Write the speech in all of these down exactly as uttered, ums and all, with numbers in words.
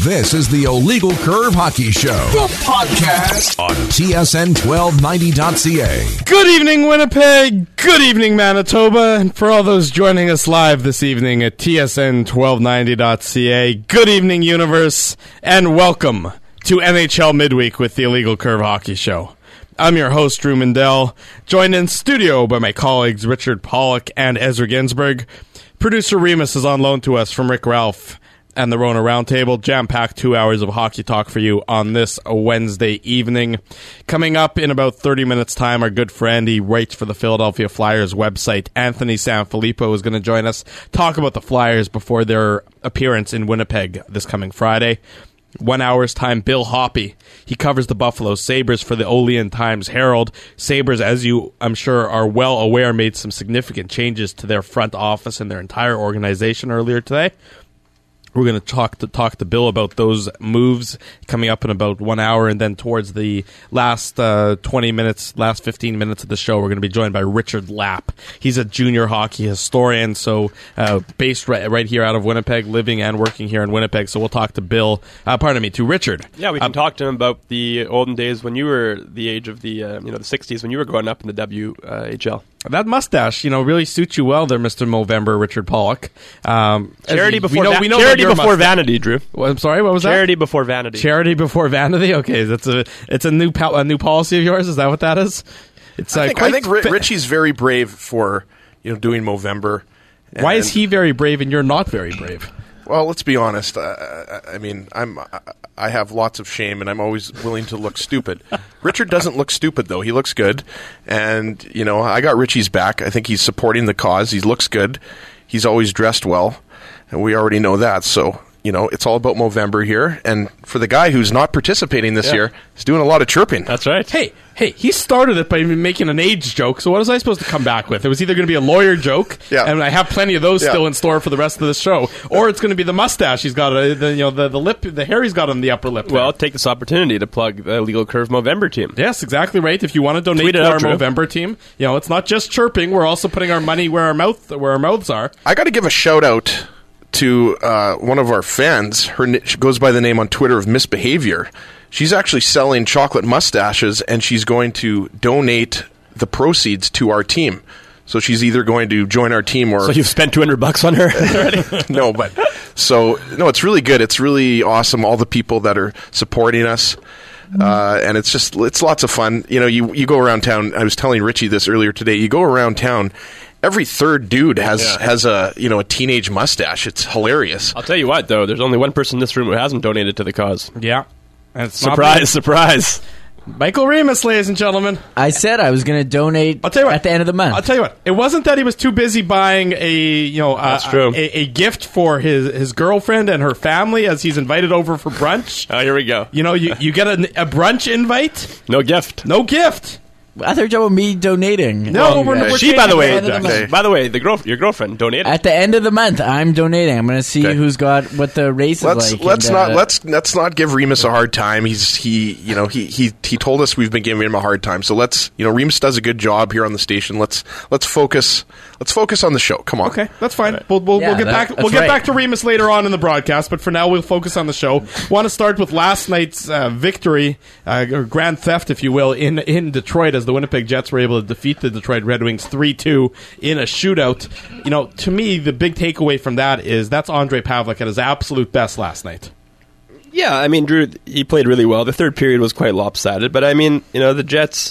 This is the Illegal Curve Hockey Show, the podcast on T S N twelve ninety dot C A. Good evening, Winnipeg. Good evening, Manitoba. And for all those joining us live this evening at T S N twelve ninety dot C A, good evening, universe, and welcome to N H L Midweek with the Illegal Curve Hockey Show. I'm your host, Drew Mindell, joined in studio by my colleagues Richard Pollock and Ezra Ginsburg. Producer Remus is on loan to us from Rick Ralph and the Rona Roundtable. Jam-packed two hours of hockey talk for you on this Wednesday evening. Coming up in about thirty minutes' time, our good friend, he writes for the Philadelphia Flyers website, Anthony Sanfilippo, is going to join us, talk about the Flyers before their appearance in Winnipeg this coming Friday. One hour's time, Bill Hoppy. He covers the Buffalo Sabres for the Olean Times-Herald. Sabres, as you, I'm sure, are well aware, made some significant changes to their front office and their entire organization earlier today. We're going to talk to talk to Bill about those moves coming up in about one hour, and then towards the last uh, twenty minutes, last fifteen minutes of the show, we're going to be joined by Richard Lapp. He's a junior hockey historian, so uh, based right, right here out of Winnipeg, living and working here in Winnipeg. So we'll talk to Bill, uh, pardon me, to Richard. Yeah, we can um, talk to him about the olden days when you were the age of the uh, you know the sixties, when you were growing up in the W H L. That mustache, you know, really suits you well there, Mister Movember, Richard Pollock. Um, charity you, before, we know, va- we know charity before mustache. vanity, Drew. Well, I'm sorry, what was charity that? Charity before vanity. Charity before vanity? Okay, that's a it's a new pal- a new policy of yours? Is that what that is? It's I uh, think, quite I think fa- Richie's very brave for, you know, doing Movember. Why is he very brave and you're not very brave? Well, let's be honest. Uh, I mean, I'm I have lots of shame, and I'm always willing to look stupid. Richard doesn't look stupid, though. He looks good, and you know, I got Richie's back. I think he's supporting the cause. He looks good. He's always dressed well, and we already know that. So, you know, it's all about Movember here. And for the guy who's not participating this yeah. year, he's doing a lot of chirping. That's right. Hey, hey, he started it by making an age joke, so what was I supposed to come back with? It was either going to be a lawyer joke, yeah. and I have plenty of those yeah. still in store for the rest of the show, or it's going to be the mustache he's got, uh, the, you know, the, the lip, the hair he's got on the upper lip. Well, there. take this opportunity to plug the Legal Curve Movember team. Yes, exactly right. If you want to donate Tweet to out, our Drew. Movember team, you know, it's not just chirping, we're also putting our money where our mouth where our mouths are. I got to give a shout out to uh, one of our fans. Her she goes by the name on Twitter of Misbehavior. She's actually selling chocolate mustaches, and she's going to donate the proceeds to our team. So she's either going to join our team or... So you've spent two hundred bucks on her already? No, but... So, no, it's really good. It's really awesome, all the people that are supporting us. Uh, and it's just, it's lots of fun. You know, you, you go around town. I was telling Richie this earlier today. You go around town, every third dude has Yeah. has a, you know, a teenage mustache. It's hilarious. I'll tell you what, though. There's only one person in this room who hasn't donated to the cause. Yeah. And it's not Surprise, surprise. Michael Remus, ladies and gentlemen. I said I was going to donate I'll tell you what, at the end of the month. I'll tell you what. It wasn't that he was too busy buying a you know That's a, true. A, a gift for his, his girlfriend and her family as he's invited over for brunch. Oh, here we go. You know, you, you get a, a brunch invite, No gift. no gift. I thought you were me donating. No, we're, yeah. we're She, by the changing way, it. the Okay. by the way, the girl, your girlfriend donated. At the end of the month, I'm donating. I'm going to see Okay. who's got what the race Let's is like. let's and, not uh, let's let's not give Remus a hard time. He's he you know he he he told us we've been giving him a hard time. So let's you know Remus does a good job here on the station. Let's let's focus let's focus on the show. Come on. Okay, that's fine. We'll we'll, Yeah, we'll get that- back. that's We'll get right. back to Remus later on in the broadcast, but for now we'll focus on the show. Want to start with last night's uh, victory, uh, or grand theft, if you will, in in Detroit as the Winnipeg Jets were able to defeat the Detroit Red Wings three two in a shootout. You know, to me, the big takeaway from that is that's Andre Pavlik at his absolute best last night. Yeah, I mean, Drew, he played really well. The third period was quite lopsided, but I mean, you know, the Jets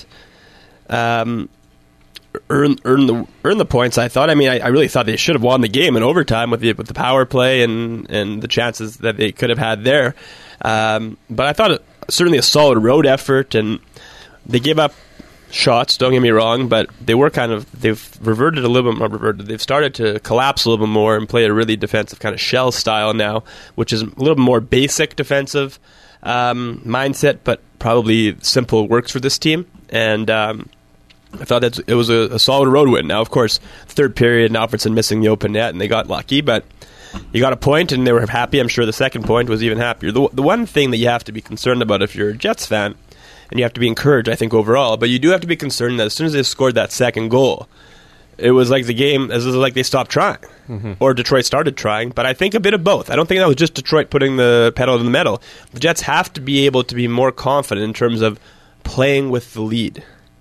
um, earned earn the earn the points. I thought. I mean, I, I really thought they should have won the game in overtime with the with the power play and and the chances that they could have had there. Um, but I thought it, certainly a solid road effort, and they gave up shots, don't get me wrong, but they were kind of, they've reverted a little bit more, reverted, they've started to collapse a little bit more and play a really defensive kind of shell style now, which is a little bit more basic defensive um, mindset, but probably simple works for this team. And um, I thought that it was a, a solid road win. Now, of course, third period, Alfredson missing the open net, and they got lucky, but you got a point, and they were happy. I'm sure the second point was even happier. The, the one thing that you have to be concerned about if you're a Jets fan, and you have to be encouraged, I think, overall, but you do have to be concerned that as soon as they scored that second goal, it was like the game, it was like they stopped trying. Mm-hmm. Or Detroit started trying, but I think a bit of both. I don't think that was just Detroit putting the pedal to the metal. The Jets have to be able to be more confident in terms of playing with the lead.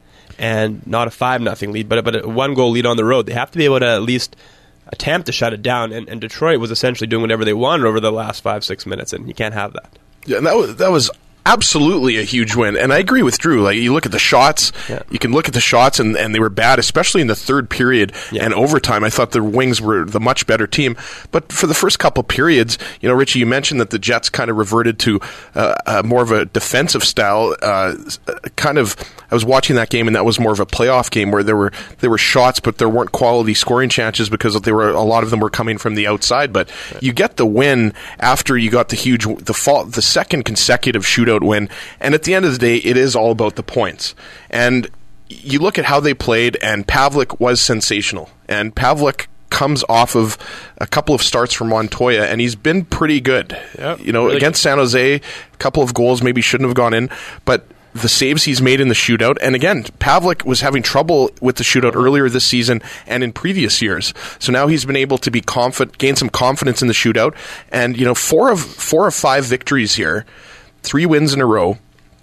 And not a five nothing lead, but, but a one-goal lead on the road. They have to be able to at least attempt to shut it down, and, and Detroit was essentially doing whatever they wanted over the last five, six minutes, and you can't have that. Yeah, and that was, that was absolutely a huge win. And I agree with Drew. Like, you look at the shots, yeah. you can look at the shots, and, and they were bad, especially in the third period yeah. and overtime. I thought the Wings were the much better team. But for the first couple periods, you know, Richie, you mentioned that the Jets kind of reverted to uh, uh, more of a defensive style. Uh, kind of, I was watching that game, and that was more of a playoff game where there were there were shots, but there weren't quality scoring chances because they were a lot of them were coming from the outside. But right. you get the win after you got the huge, the fall, the second consecutive shootout win, and at the end of the day, it is all about the points. And you look at how they played, and Pavlik was sensational. And Pavlik comes off of a couple of starts from Montoya, and he's been pretty good. Yep, you know, really against San Jose, a couple of goals maybe shouldn't have gone in, but the saves he's made in the shootout, and again, Pavlik was having trouble with the shootout earlier this season and in previous years. So now he's been able to be confident, gain some confidence in the shootout, and you know, four of four of five victories here. Three wins in a row.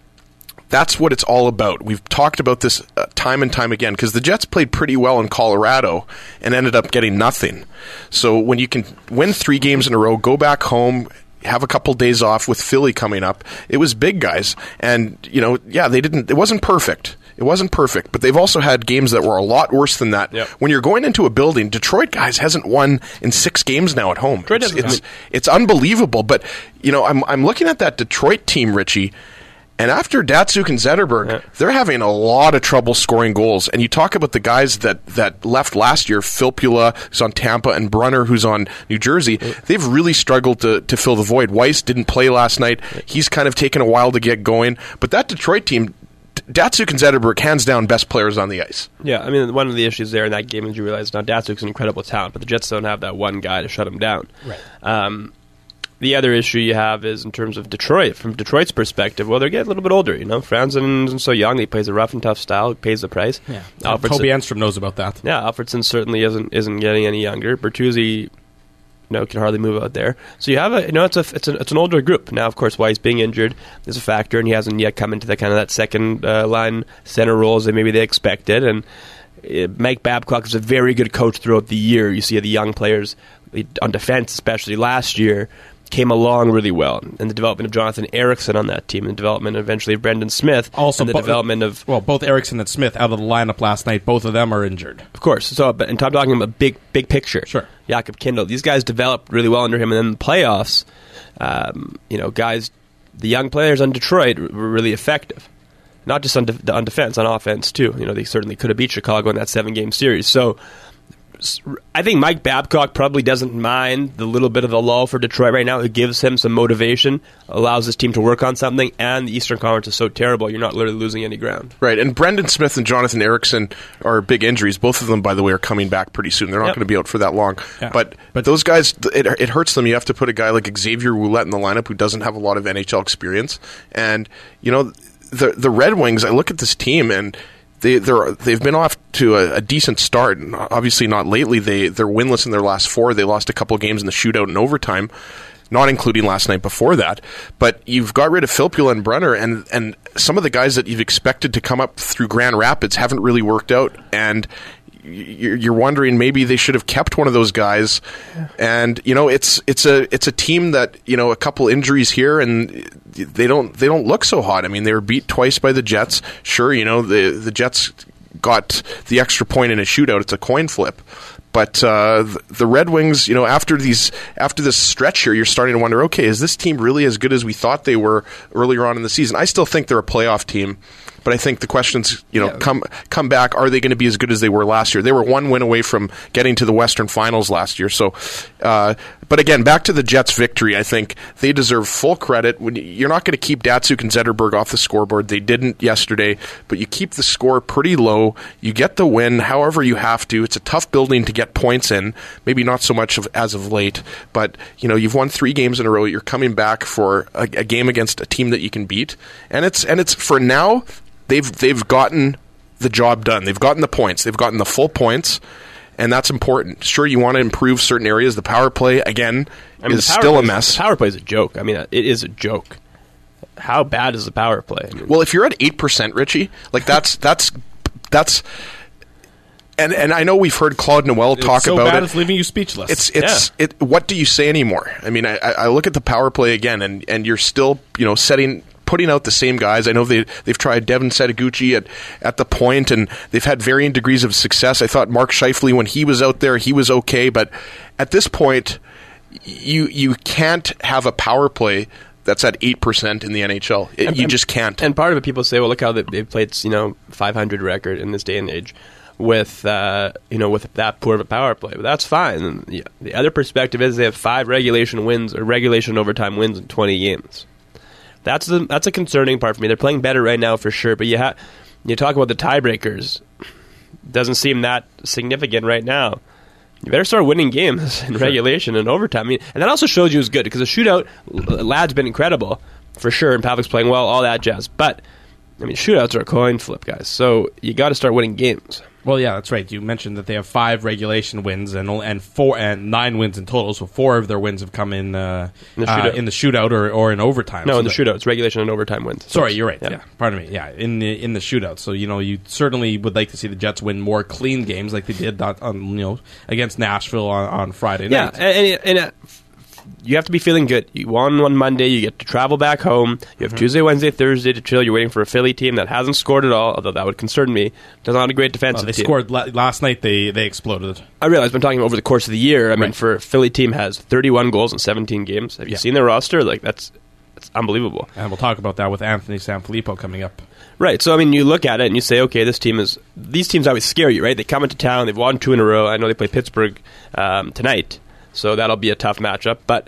That's what it's all about. We've talked about this uh, time and time again because the Jets played pretty well in Colorado and ended up getting nothing. So when you can win three games in a row, go back home, have a couple days off with Philly coming up, it was big, guys. And, you know, yeah, they didn't, it wasn't perfect. It wasn't perfect, but they've also had games that were a lot worse than that. Yep. When you're going into a building, Detroit, guys, hasn't won in six games now at home. It's, it's, it's unbelievable. But, you know, I'm I'm looking at that Detroit team, Richie, and after Datsuk and Zetterberg, yeah. they're having a lot of trouble scoring goals. And you talk about the guys that, that left last year, Filppula, who's on Tampa, and Brunner, who's on New Jersey. Yeah. They've really struggled to, to fill the void. Weiss didn't play last night. Yeah. He's kind of taken a while to get going. But that Detroit team, Datsuk and Zetterberg, hands down, best players on the ice. Yeah, I mean, one of the issues there in that game is you realize now Datsuk's an incredible talent, but the Jets don't have that one guy to shut him down. Right. Um, the other issue you have is in terms of Detroit. From Detroit's perspective, well, they're getting a little bit older. You know, Franzen isn't so young. He plays a rough and tough style. Pays the price. Yeah, Toby Enstrom knows about that. Yeah, Alfredson certainly isn't isn't getting any younger. Bertuzzi, you know, can hardly move out there. So you have a, you know, it's a, it's a, it's an older group now. Of course, Weiss being injured is a factor, and he hasn't yet come into that kind of that second uh, line center roles that maybe they expected. And uh, Mike Babcock is a very good coach throughout the year. You see the young players on defense, especially last year, came along really well. And the development of Jonathan Eriksson on that team, and the development eventually of Brendan Smith, also and the bo- development of... Well, both Eriksson and Smith out of the lineup last night, both of them are injured. Of course. So, but, and I'm talking about big big picture. Sure. Jakob Kindl. These guys developed really well under him, and then in the playoffs, um, you know, guys, the young players on Detroit were really effective. Not just on, de- on defense, on offense, too. You know, they certainly could have beat Chicago in that seven-game series. So, I think Mike Babcock probably doesn't mind the little bit of a lull for Detroit right now. It gives him some motivation, allows his team to work on something, and the Eastern Conference is so terrible, you're not literally losing any ground. Right, and Brendan Smith and Jonathan Eriksson are big injuries. Both of them, by the way, are coming back pretty soon. They're not yep. going to be out for that long. Yeah. But but those guys, it, it hurts them. You have to put a guy like Xavier Ouellet in the lineup who doesn't have a lot of N H L experience. And, you know, the the Red Wings, I look at this team, and They they're they've been off to a, a decent start. And obviously not lately. They they're winless in their last four. They lost a couple of games in the shootout and overtime, not including last night before that. But you've got rid of Filppula and Brunner, and and some of the guys that you've expected to come up through Grand Rapids haven't really worked out. And you're wondering maybe they should have kept one of those guys. And you know, it's it's a it's a team that, you know, a couple injuries here and they don't they don't look so hot. I mean, they were beat twice by the Jets. Sure, you know, the the Jets got the extra point in a shootout. It's a coin flip. But uh, the Red Wings, you know, after these after this stretch here, you're starting to wonder, okay, is this team really as good as we thought they were earlier on in the season? I still think they're a playoff team. But I think the questions, you know, yeah. come come back. Are they going to be as good as they were last year? They were one win away from getting to the Western Finals last year. So, uh, but again, back to the Jets' victory. I think they deserve full credit. When you're not going to keep Datsuk and Zetterberg off the scoreboard. They didn't yesterday, but you keep the score pretty low. You get the win, however you have to. It's a tough building to get points in. Maybe not so much of, as of late, but you know, you've won three games in a row. You're coming back for a, a game against a team that you can beat, and it's and it's for now. They've they've gotten the job done. They've gotten the points. They've gotten the full points, and that's important. Sure, you want to improve certain areas. The power play, again, I mean, is the power still a plays- mess. The power play is a joke. I mean, it is a joke. How bad is the power play? I mean, Well, if you're at eight percent, Richie, like that's that's that's, and and I know we've heard Claude Noel talk it's so about bad it. it's leaving you speechless. It's it's it. What do you say anymore? I mean, I, I look at the power play again, and, and you're still you know setting putting out the same guys. I know they they've tried Devin Setaguchi at at the point, and they've had varying degrees of success. I thought Mark Scheifele, when he was out there, he was okay, but at this point, you you can't have a power play that's at eight percent in the N H L. It, And- you and- just can't. And part of it, people say, well, look how they, they've played, you know, five hundred record in this day and age with, uh, you know, with that poor of a power play. But that's fine. And the, the other perspective is they have five regulation wins or regulation overtime wins in twenty games. That's the, that's a concerning part for me. They're playing better right now for sure. But you ha- you talk about the tiebreakers. Doesn't seem that significant right now. You better start winning games in regulation and overtime. I mean, and that also shows you it's good because the shootout, Ladd's been incredible for sure, and Pavlik's playing well, all that jazz. But I mean, shootouts are a coin flip, guys. So you got to start winning games. Well, yeah, that's right. You mentioned that they have five regulation wins and only, and four and nine wins in total. So four of their wins have come in uh, In the uh, shootout. in the shootout or, or in overtime. No, So in the that- shootout, it's regulation and overtime wins. Sorry, you're right. Yeah. Yeah. pardon me. Yeah, in the in the shootout. So you know, you certainly would like to see the Jets win more clean games, like they did on, on you know against Nashville on, on Friday Yeah, night. and, and, and uh, you have to be feeling good. You won on Monday. You get to travel back home. You have Tuesday, Wednesday, Thursday to chill. You're waiting for a Philly team that hasn't scored at all, although that would concern me. They're not a great Uh, defensive they team. scored la- last night. They they exploded. I realize I'm talking over the course of the year. I mean, Right. for a Philly team has thirty-one goals in seventeen games. Have you Yeah. seen their roster? Like that's that's unbelievable. And we'll talk about that with Anthony Sanfilippo coming up. Right. So I mean, you look at it and you say, okay, this team is. These teams always scare you, right? They come into town. They've won two in a row. I know they play Pittsburgh um, tonight, so that'll be a tough matchup. But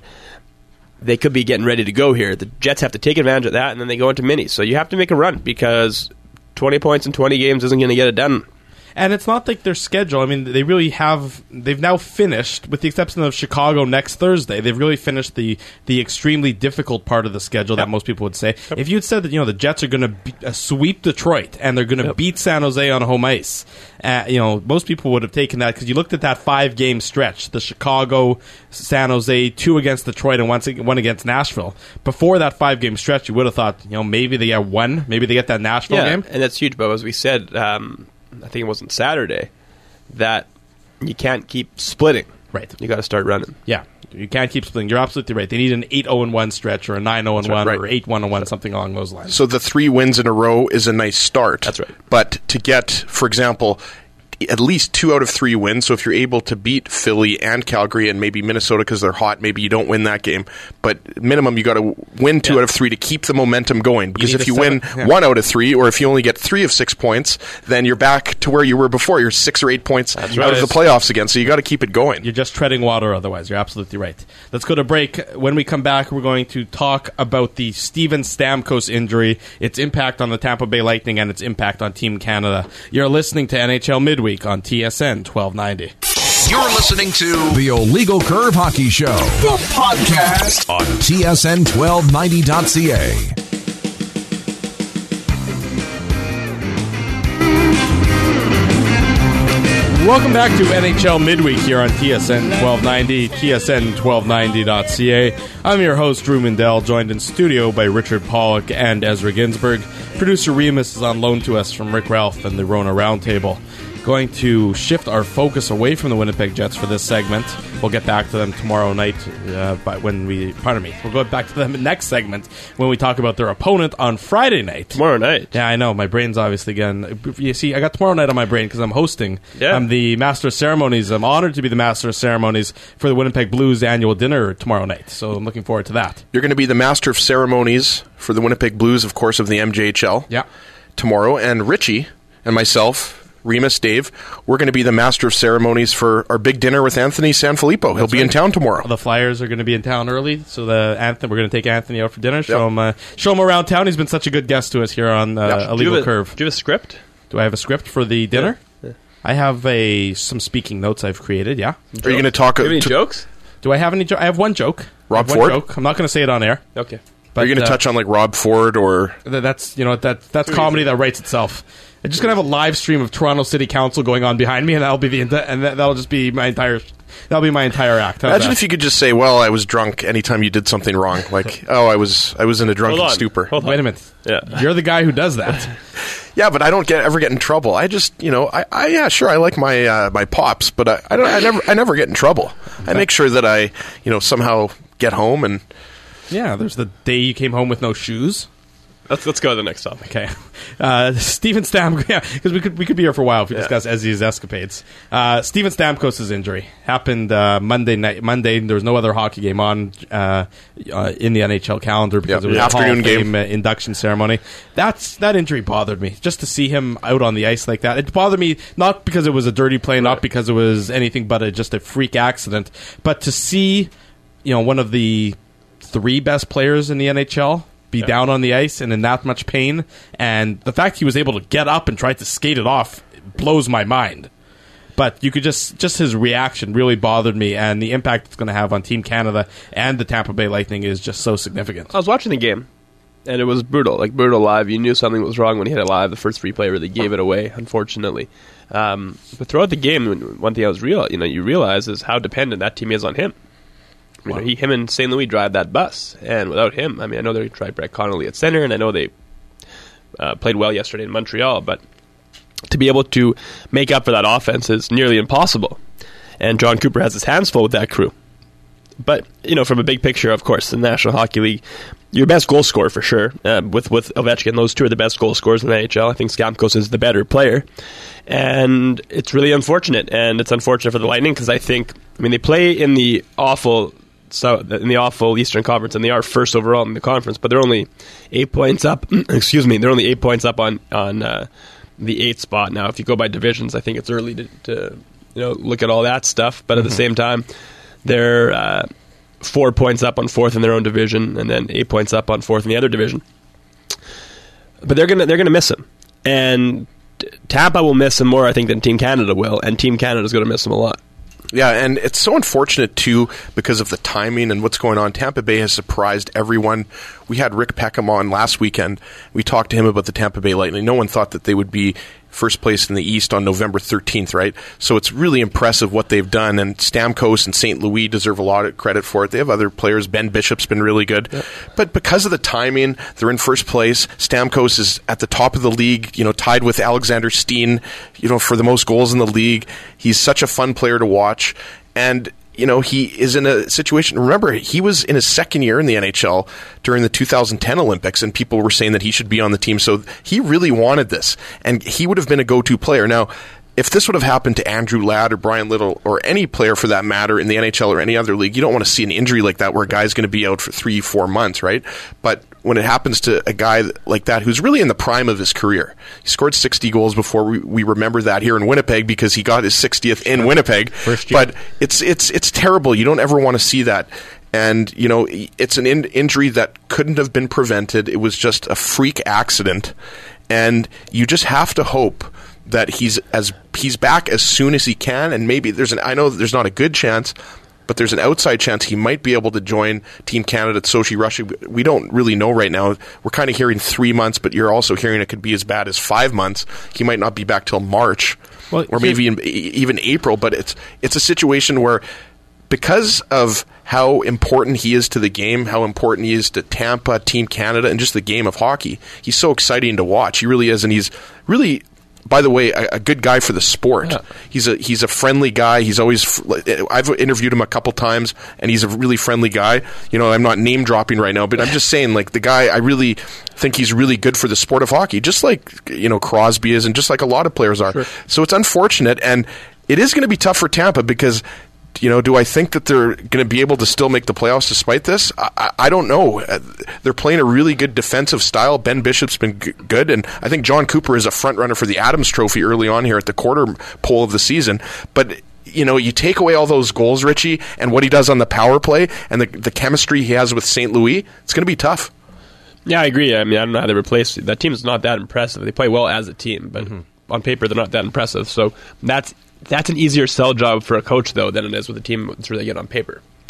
they could be getting ready to go here. The Jets have to take advantage of that, and then they go into minis. So you have to make a run because twenty points in twenty games isn't going to get it done. And it's not like their schedule. I mean, they really have. They've now finished, with the exception of Chicago next Thursday. They've really finished the the extremely difficult part of the schedule that most people would say. If you had said that, you know, the Jets are going to uh, sweep Detroit and they're going to Yep. beat San Jose on home ice, uh, you know, most people would have taken that because you looked at that five game stretch: the Chicago, San Jose, two against Detroit, and one one against Nashville. Before that five game stretch, you would have thought, you know, maybe they get one, maybe they get that Nashville Yeah, game. and that's huge. But as we said, um, I think it wasn't Saturday, that you can't keep splitting. Right. You got to start running. Yeah, you can't keep splitting. You're absolutely right. They need an eight oh one stretch or a nine oh one right. or eight one one, something along those lines. So the three wins in a row is a nice start. That's right. But to get, for example, at least two out of three wins. So if you're able to beat Philly and Calgary and maybe Minnesota because they're hot, maybe you don't win that game. But minimum, you got to win two Yeah. out of three to keep the momentum going. Because need if to you set win it- yeah. one out of three, or if you only get three of six points, then you're back to where you were before. You're six or eight points out right. of the playoffs again. So you got to keep it going. You're just treading water otherwise. You're absolutely right. Let's go to break. When we come back, we're going to talk about the Steven Stamkos injury, its impact on the Tampa Bay Lightning, and its impact on Team Canada. You're listening to N H L Midweek on T S N twelve ninety. You're listening to the Illegal Curve Hockey Show, the podcast on T S N twelve ninety dot C A. Welcome back to N H L Midweek here on T S N twelve ninety, T S N twelve ninety dot C A. I'm your host, Drew Mindell, joined in studio by Richard Pollock and Ezra Ginsburg. Producer Remus is on loan to us from Rick Ralph and the Rona Roundtable. Going to shift our focus away from the Winnipeg Jets for this segment. We'll get back to them tomorrow night. Uh, but when we, pardon me, we'll go back to them in the next segment when we talk about their opponent on Friday night. Tomorrow night. Yeah, I know. My brain's obviously again. You see, I got tomorrow night on my brain because I'm hosting. Yeah. I'm the Master of Ceremonies. I'm honored to be the Master of Ceremonies for the Winnipeg Blues annual dinner tomorrow night. So I'm looking forward to that. You're going to be the master of ceremonies for the Winnipeg Blues, of course, of the M J H L. Yeah. Tomorrow, and Richie and myself, Remus, Dave, we're going to be the master of ceremonies for our big dinner with Anthony Sanfilippo. He'll be in right. town tomorrow. The Flyers are going to be in town early, so the Anthony, we're going to take Anthony out for dinner. Show Yep. him, uh, show him around town. He's been such a good guest to us here on uh, Yeah. Do you Illegal have a- Curve. Do you have a script? Do I have a script for the dinner? Yeah. I have a some speaking notes I've created. Yeah. Are you going to talk? Do you have any to- jokes? Do I have any? Jo- I have one joke. Rob I have Ford? One joke. I'm not going to say it on air. Okay. But, Are you going to uh, touch on like Rob Ford or? Th- That's you know that that's Too comedy easy. that writes itself. I'm just gonna have a live stream of Toronto City Council going on behind me, and that'll be the enti- and that, that'll just be my entire that'll be my entire act. How's Imagine that? if you could just say, "Well, I was drunk." Anytime you did something wrong, like, "Oh, I was I was in a drunken Hold on. stupor." Hold on. Wait a minute. Yeah. You're the guy who does that. Yeah, but I don't get ever get in trouble. I just, you know, I, I yeah, sure, I like my uh, my pops, but I, I don't, I never, I never get in trouble. I make sure that I, you know, somehow get home and. Yeah, there's the day you came home with no shoes. Let's let's go to the next topic. Okay, uh, Steven Stamkos. Yeah, because we could we could be here for a while if we Yeah. discuss Ezzy's escapades. Uh, Steven Stamkos' injury happened uh, Monday night. Monday, there was no other hockey game on uh, uh, in the N H L calendar because Yep. it was Afternoon a Hall of game. Fame, uh, induction ceremony. That's that injury bothered me. Just to see him out on the ice like that, it bothered me not because it was a dirty play, not because it was anything but a, just a freak accident, but to see, you know, one of the three best players in the N H L be Yeah. down on the ice and in that much pain, and the fact he was able to get up and try to skate it off blows my mind. But you could just just his reaction really bothered me, and the impact it's going to have on Team Canada and the Tampa Bay Lightning is just so significant. I was watching the game, and it was brutal, like brutal live. You knew something was wrong when he hit it live. The first free play really gave it away, unfortunately. Um, but throughout the game, one thing I was real, you know, you realize is how dependent that team is on him. I mean, Wow. he, him and Saint Louis drive that bus, and without him, I mean, I know they tried Brett Connolly at center, and I know they uh, played well yesterday in Montreal, but to be able to make up for that offense is nearly impossible. And John Cooper has his hands full with that crew. But, you know, from a big picture, of course, the National Hockey League, your best goal scorer for sure. Uh, with, with Ovechkin, those two are the best goal scorers in the N H L. I think Stamkos is the better player. And it's really unfortunate. And it's unfortunate for the Lightning because I think, I mean, they play in the awful... So in the awful Eastern Conference, and they are first overall in the conference, but they're only eight points up. excuse me, they're only eight points up on on uh, the eighth spot. Now, if you go by divisions, I think it's early to, to you know look at all that stuff. But at the same time, they're uh, four points up on fourth in their own division, and then eight points up on fourth in the other division. But they're gonna they're gonna miss him, and Tampa will miss him more, I think, than Team Canada will, and Team Canada's going to miss him a lot. Yeah, and it's so unfortunate, too, because of the timing and what's going on. Tampa Bay has surprised everyone. We had Rick Peckham on last weekend. We talked to him about the Tampa Bay Lightning. No one thought that they would be first place in the East on November thirteenth, right? So it's really impressive what they've done, and Stamkos and Saint Louis deserve a lot of credit for it. They have other players. Ben Bishop's been really good. Yep. But because of the timing, they're in first place. Stamkos is at the top of the league, you know, tied with Alexander Steen, you know, for the most goals in the league. He's such a fun player to watch. And you know, he is in a situation, remember, he was in his second year in the N H L during the two thousand ten Olympics, and people were saying that he should be on the team. So he really wanted this, and he would have been a go-to player. Now, if this would have happened to Andrew Ladd or Brian Little or any player for that matter in the N H L or any other league, you don't want to see an injury like that where a guy's going to be out for three, four months, right? But when it happens to a guy like that who's really in the prime of his career, he scored sixty goals before we, we remember that here in Winnipeg because he got his sixtieth in Winnipeg. First year. But it's it's it's terrible. You don't ever want to see that. And, you know, it's an in- injury that couldn't have been prevented. It was just a freak accident. And you just have to hope that he's as he's back as soon as he can, and maybe there's an I know there's not a good chance, but there's an outside chance he might be able to join Team Canada at Sochi, Russia. We don't really know right now. We're kind of hearing three months, but you're also hearing it could be as bad as five months. He might not be back till March, well, or maybe in, even April. But it's it's a situation where, because of how important he is to the game, how important he is to Tampa, Team Canada, and just the game of hockey, he's so exciting to watch. He really is, and he's really, by the way, a, a good guy for the sport. Yeah. He's a he's a friendly guy. He's always I've interviewed him a couple times, and he's a really friendly guy. You know, I'm not name dropping right now, but I'm just saying, like, the guy, I really think he's really good for the sport of hockey, just like, you know, Crosby is, and just like a lot of players are. Sure. So it's unfortunate, and it is going to be tough for Tampa because, you know, do I think that they're going to be able to still make the playoffs despite this? I, I, I don't know. They're playing a really good defensive style. Ben Bishop's been g- good, and I think John Cooper is a front runner for the Adams Trophy early on here at the quarter pole of the season. But, you know, you take away all those goals, Richie, and what he does on the power play and the, the chemistry he has with Saint Louis, it's going to be tough. Yeah, I agree. I mean, I don't know how they replace that team. Is not that impressive. They play well as a team, but mm-hmm. on paper they're not that impressive. So that's That's an easier sell job for a coach, though, than it is with a team that's really good on paper.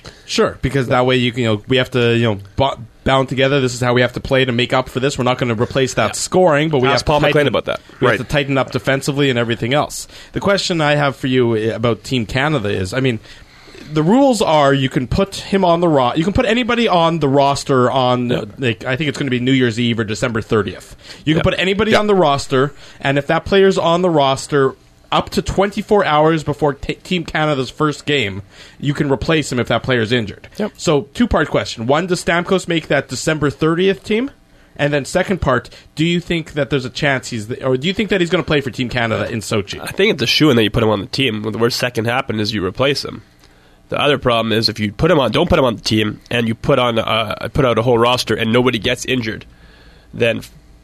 Sure, because that way you can, you know, we have to, you know, bo- bound together. This is how we have to play to make up for this. We're not going to replace that yeah. scoring, but we Ask have to Paul tighten, McLean about that. We right. have to tighten up defensively and everything else. The question I have for you about Team Canada is, I mean, the rules are you can put him on the ro- you can put anybody on the roster on uh, like I think it's going to be New Year's Eve or December thirtieth. You can yep. put anybody yep. on the roster, and if that player's on the roster up to twenty-four hours before t- Team Canada's first game, you can replace him if that player's injured. Yep. So, two-part question. One, does Stamkos make that December thirtieth team? And then second part, do you think that there's a chance he's... The, or do you think that he's going to play for Team Canada in Sochi? I think it's a shoo-in that you put him on the team. The worst that can happen is you replace him. The other problem is if you put him on, don't put him on the team, and you put on uh, put out a whole roster and nobody gets injured, then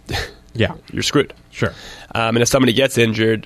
yeah, you're screwed. Sure. Um, and if somebody gets injured...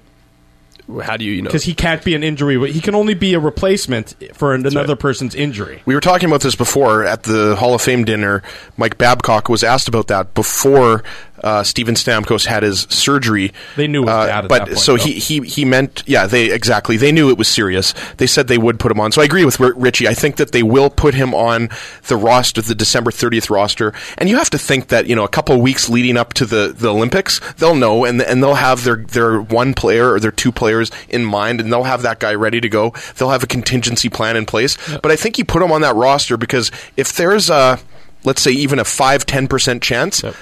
How do you, you know? Because he can't be an injury. He can only be a replacement for another right. person's injury. We were talking about this before at the Hall of Fame dinner. Mike Babcock was asked about that before uh, Steven Stamkos had his surgery. They knew it was uh, bad at but that point, so though. he, he he meant yeah they exactly they knew it was serious. They said they would put him on. So I agree with R- Richie. I think that they will put him on the roster, the December thirtieth roster. And you have to think that you know a couple of weeks leading up to the, the Olympics, they'll know and and they'll have their their one player or their two players in mind, and they'll have that guy ready to go. They'll have a contingency plan in place. Yeah. But I think you put him on that roster because if there's a let's say even a five ten percent chance. Yep.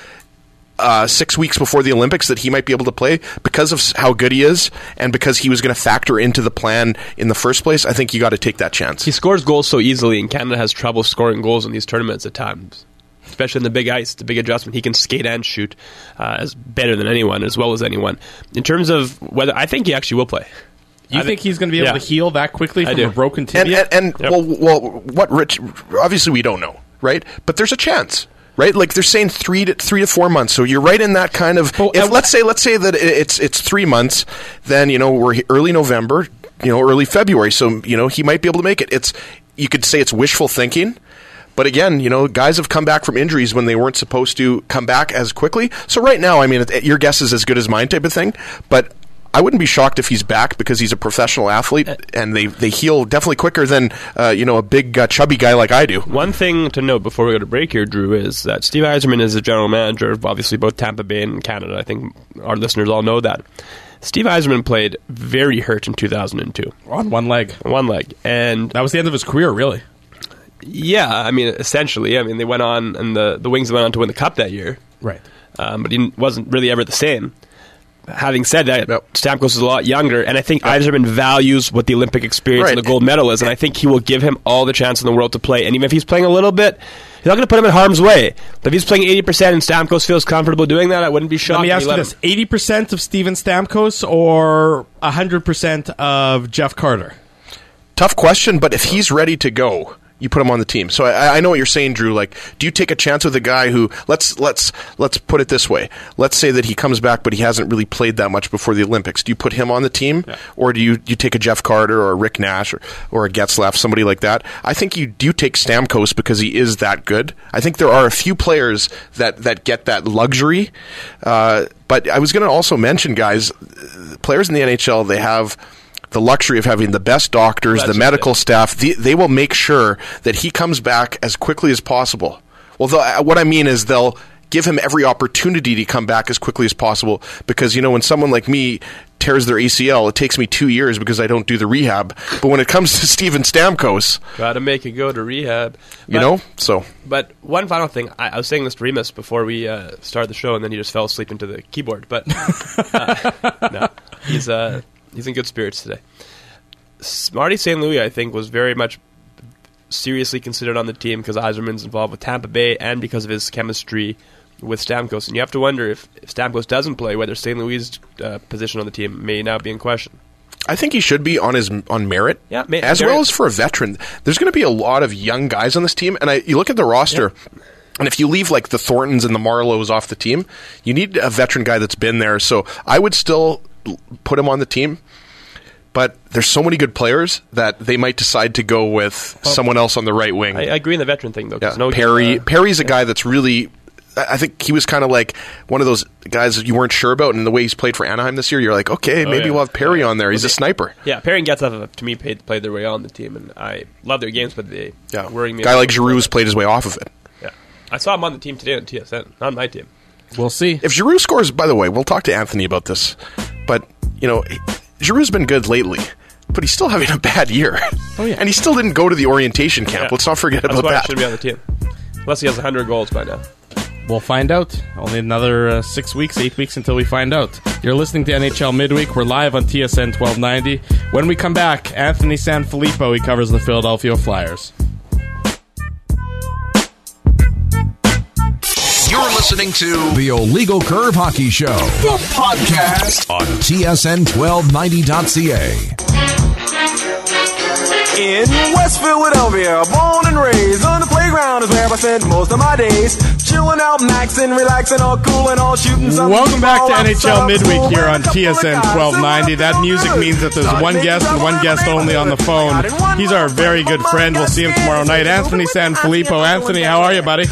Uh, six weeks before the Olympics that he might be able to play because of how good he is and because he was going to factor into the plan in the first place, I think you got to take that chance. He scores goals so easily, and Canada has trouble scoring goals in these tournaments at times, especially in the big ice, the big adjustment. He can skate and shoot uh, as better than anyone, as well as anyone. In terms of whether, I think he actually will play. You I think he's going to be able yeah. to heal that quickly from I do. a broken tibia? And, and, and Yep. well, well, what Rich? Obviously, we don't know, right? But there's a chance. Right, like they're saying three to three to four months. So you're right in that kind of. Well, if uh, let's say let's say that it's it's three months, then you know we're early November, you know early February. So you know he might be able to make it. It's you could say it's wishful thinking, but again, you know guys have come back from injuries when they weren't supposed to come back as quickly. So right now, I mean, it, your guess is as good as mine, type of thing. But I wouldn't be shocked if he's back because he's a professional athlete and they, they heal definitely quicker than uh, you know a big uh, chubby guy like I do. One thing to note before we go to break here, Drew, is that Steve Yzerman is the general manager of obviously both Tampa Bay and Canada. I think our listeners all know that. Steve Yzerman played very hurt in two thousand two. On one leg. One leg. And that was the end of his career, really. Yeah, I mean, essentially. I mean, they went on, and the, the Wings went on to win the Cup that year. Right. Um, but he wasn't really ever the same. Having said that, yep. Stamkos is a lot younger, and I think yep. Yzerman values what the Olympic experience right. and the gold medal is, and I think he will give him all the chance in the world to play. And even if he's playing a little bit, he's not going to put him in harm's way. But if he's playing eighty percent and Stamkos feels comfortable doing that, I wouldn't be shocked. Let me ask you let this. him. eighty percent of Steven Stamkos or one hundred percent of Jeff Carter? Tough question, but if he's ready to go, you put him on the team. So I, I know what you're saying, Drew. Like, do you take a chance with a guy who let's let's let's put it this way? Let's say that he comes back, but he hasn't really played that much before the Olympics. Do you put him on the team, yeah. or do you you take a Jeff Carter or a Rick Nash or, or a Getzlaff, somebody like that? I think you do take Stamkos because he is that good. I think there are a few players that that get that luxury. Uh, but I was going to also mention, guys, players in the N H L, they have the luxury of having the best doctors, That's the medical staff. The, they will make sure that he comes back as quickly as possible. Well, what I mean is they'll give him every opportunity to come back as quickly as possible because, you know, when someone like me tears their A C L, it takes me two years because I don't do the rehab. But when it comes to Steven Stamkos... Got to make it go to rehab. You but, know? So. But one final thing. I, I was saying this to Remus before we uh, started the show, and then he just fell asleep into the keyboard. But uh, no, he's... Uh, He's in good spirits today. Marty Saint Louis, I think, was very much seriously considered on the team because Yzerman's involved with Tampa Bay and because of his chemistry with Stamkos. And you have to wonder if, if Stamkos doesn't play, whether Saint Louis' uh, position on the team may now be in question. I think he should be on his on merit, yeah, may, as merit. well as for a veteran. There's going to be a lot of young guys on this team, and I, you look at the roster. Yeah. And if you leave like the Thorntons and the Marlows off the team, you need a veteran guy that's been there. So I would still put him on the team, but there's so many good players that they might decide to go with well, someone else on the right wing. I, I agree in the veteran thing though. Yeah. No, Perry, uh, Perry's a yeah. guy that's really I think he was kind of like one of those guys that you weren't sure about, and the way he's played for Anaheim this year, you're like, okay, Oh, maybe yeah. we'll have Perry Yeah. on there. He's a sniper. Yeah, Perry and Getzlaff have, to me, played, played their way on the team, and I love their games, but they Yeah, worrying me. guy like Giroux's played his way off of it. Yeah, I saw him on the team today on T S N, not on my team. We'll see. If Giroux scores, by the way, we'll talk to Anthony about this, but you know, Giroux's been good lately, but he's still having a bad year. Oh, yeah. And he still didn't go to the orientation camp. Yeah. Let's not forget That's about why that. he shouldn't be on the team, unless he has one hundred goals by now. We'll find out. Only another uh, six weeks, eight weeks until we find out. You're listening to N H L Midweek. We're live on T S N twelve ninety. When we come back, Anthony Sanfilippo, he covers the Philadelphia Flyers. You're listening to the Illegal Curve Hockey Show, the podcast on T S N twelve ninety dot C A. In West Philadelphia, born and raised on the playground is where I spent most of my days. Chilling out, maxing, relaxing, all cool and all shooting some. Welcome back to N H L Midweek here on T S N twelve ninety. That music means that there's one guest and one guest only on the phone. He's our very good friend. We'll see him tomorrow night. Anthony Sanfilippo. Anthony, how are you, buddy?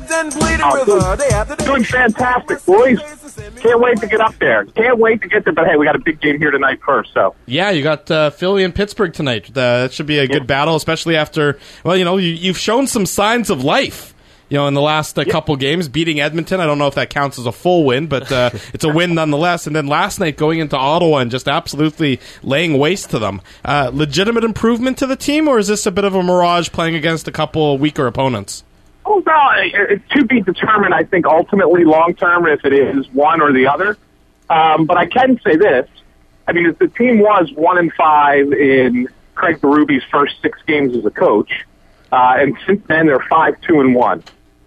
Oh, good. Doing fantastic, boys. Can't wait to get up there. Can't wait to get there. But hey, we got a big game here tonight first, so. Yeah, you got uh, Philly and Pittsburgh tonight. Uh, that should be a good battle, especially after, well, you know, you, you've shown some signs of life, you know, in the last uh, couple games, beating Edmonton. I don't know if that counts as a full win, but uh, it's a win nonetheless. And then last night going into Ottawa and just absolutely laying waste to them. Uh, legitimate improvement to the team, or is this a bit of a mirage playing against a couple weaker opponents? Oh, no, it's to be determined, I think, ultimately, long-term, if it is one or the other. Um, but I can say this. I mean, if the team was one and five in Craig Berube's first six games as a coach, uh, and since then they're five, two, and one.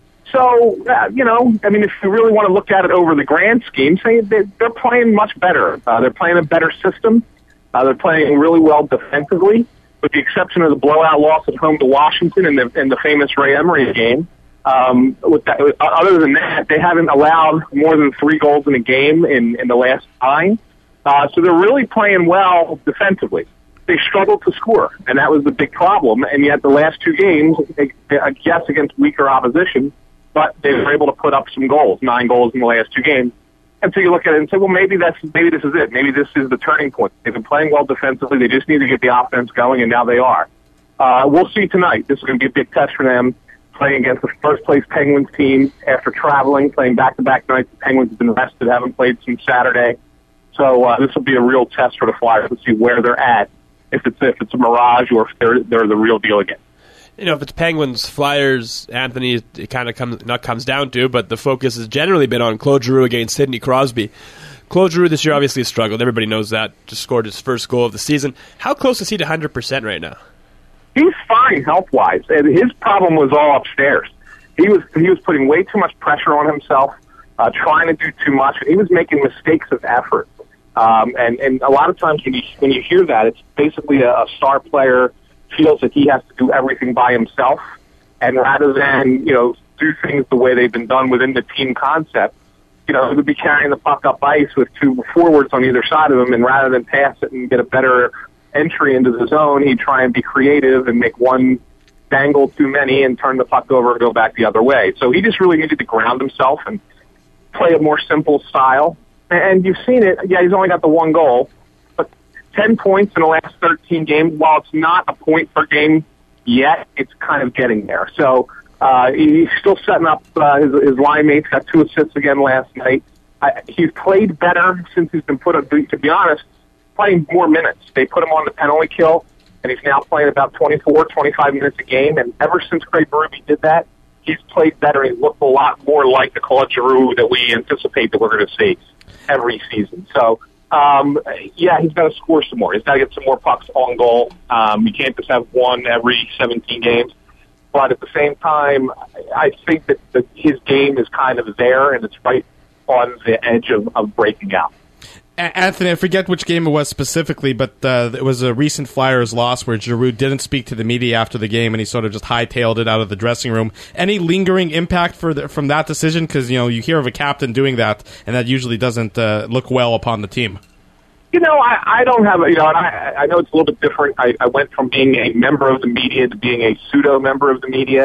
So, uh, you know, I mean, if you really want to look at it over the grand scheme, say they're, they're playing much better. Uh, they're playing a better system. Uh, they're playing really well defensively, with the exception of the blowout loss at home to Washington in the in the famous Ray Emery game. Um, with that, other than that, they haven't allowed more than three goals in a game in, in the last nine. Uh, so they're really playing well defensively. They struggled to score, and that was the big problem. And yet the last two games, I guess against weaker opposition, but they were able to put up some goals, nine goals in the last two games. And so you look at it and say, well, maybe that's maybe this is it. Maybe this is the turning point. They've been playing well defensively. They just need to get the offense going, and now they are. Uh, we'll see tonight. This is going to be a big test for them, playing against the first-place Penguins team after traveling, playing back-to-back nights. The Penguins have been rested, haven't played since Saturday. So uh, this will be a real test for the Flyers to see where they're at, if it's if it's a mirage or if they're they're the real deal again. You know, if it's Penguins, Flyers, Anthony, it kind of comes not comes down to, but the focus has generally been on Claude Giroux against Sidney Crosby. Claude Giroux this year obviously has struggled. Everybody knows that. Just scored his first goal of the season. How close is he to one hundred percent right now? He's fine health-wise, and his problem was all upstairs. He was he was putting way too much pressure on himself, uh, trying to do too much. He was making mistakes of effort, um, and and a lot of times when you when you hear that, it's basically a, a star player feels that he has to do everything by himself, and rather than, you know, do things the way they've been done within the team concept, you know, he would be carrying the puck up ice with two forwards on either side of him, and rather than pass it and get a better entry into the zone, he'd try and be creative and make one dangle too many and turn the puck over and go back the other way. So he just really needed to ground himself and play a more simple style. And you've seen it. Yeah, he's only got the one goal, but ten points in the last thirteen games. While it's not a point per game yet, it's kind of getting there. So uh, he's still setting up uh, his, his line mates. Got two assists again last night. I, he's played better since he's been put up. To be honest, playing more minutes. They put him on the penalty kill, and he's now playing about twenty-four, twenty-five minutes a game. And ever since Craig Berube did that, he's played better. He looked a lot more like the Claude Giroux that we anticipate that we're going to see every season. So, um, yeah, he's got to score some more. He's got to get some more pucks on goal. Um, you can't just have one every seventeen games. But at the same time, I think that the, his game is kind of there, and it's right on the edge of, of breaking out. Anthony, I forget which game it was specifically, but uh, it was a recent Flyers loss where Giroux didn't speak to the media after the game, and he sort of just hightailed it out of the dressing room. Any lingering impact for the, from that decision? Because, you know, you hear of a captain doing that, and that usually doesn't uh, look well upon the team. You know, I, I don't have, a, you know, and I, I know it's a little bit different. I, I went from being a member of the media to being a pseudo member of the media.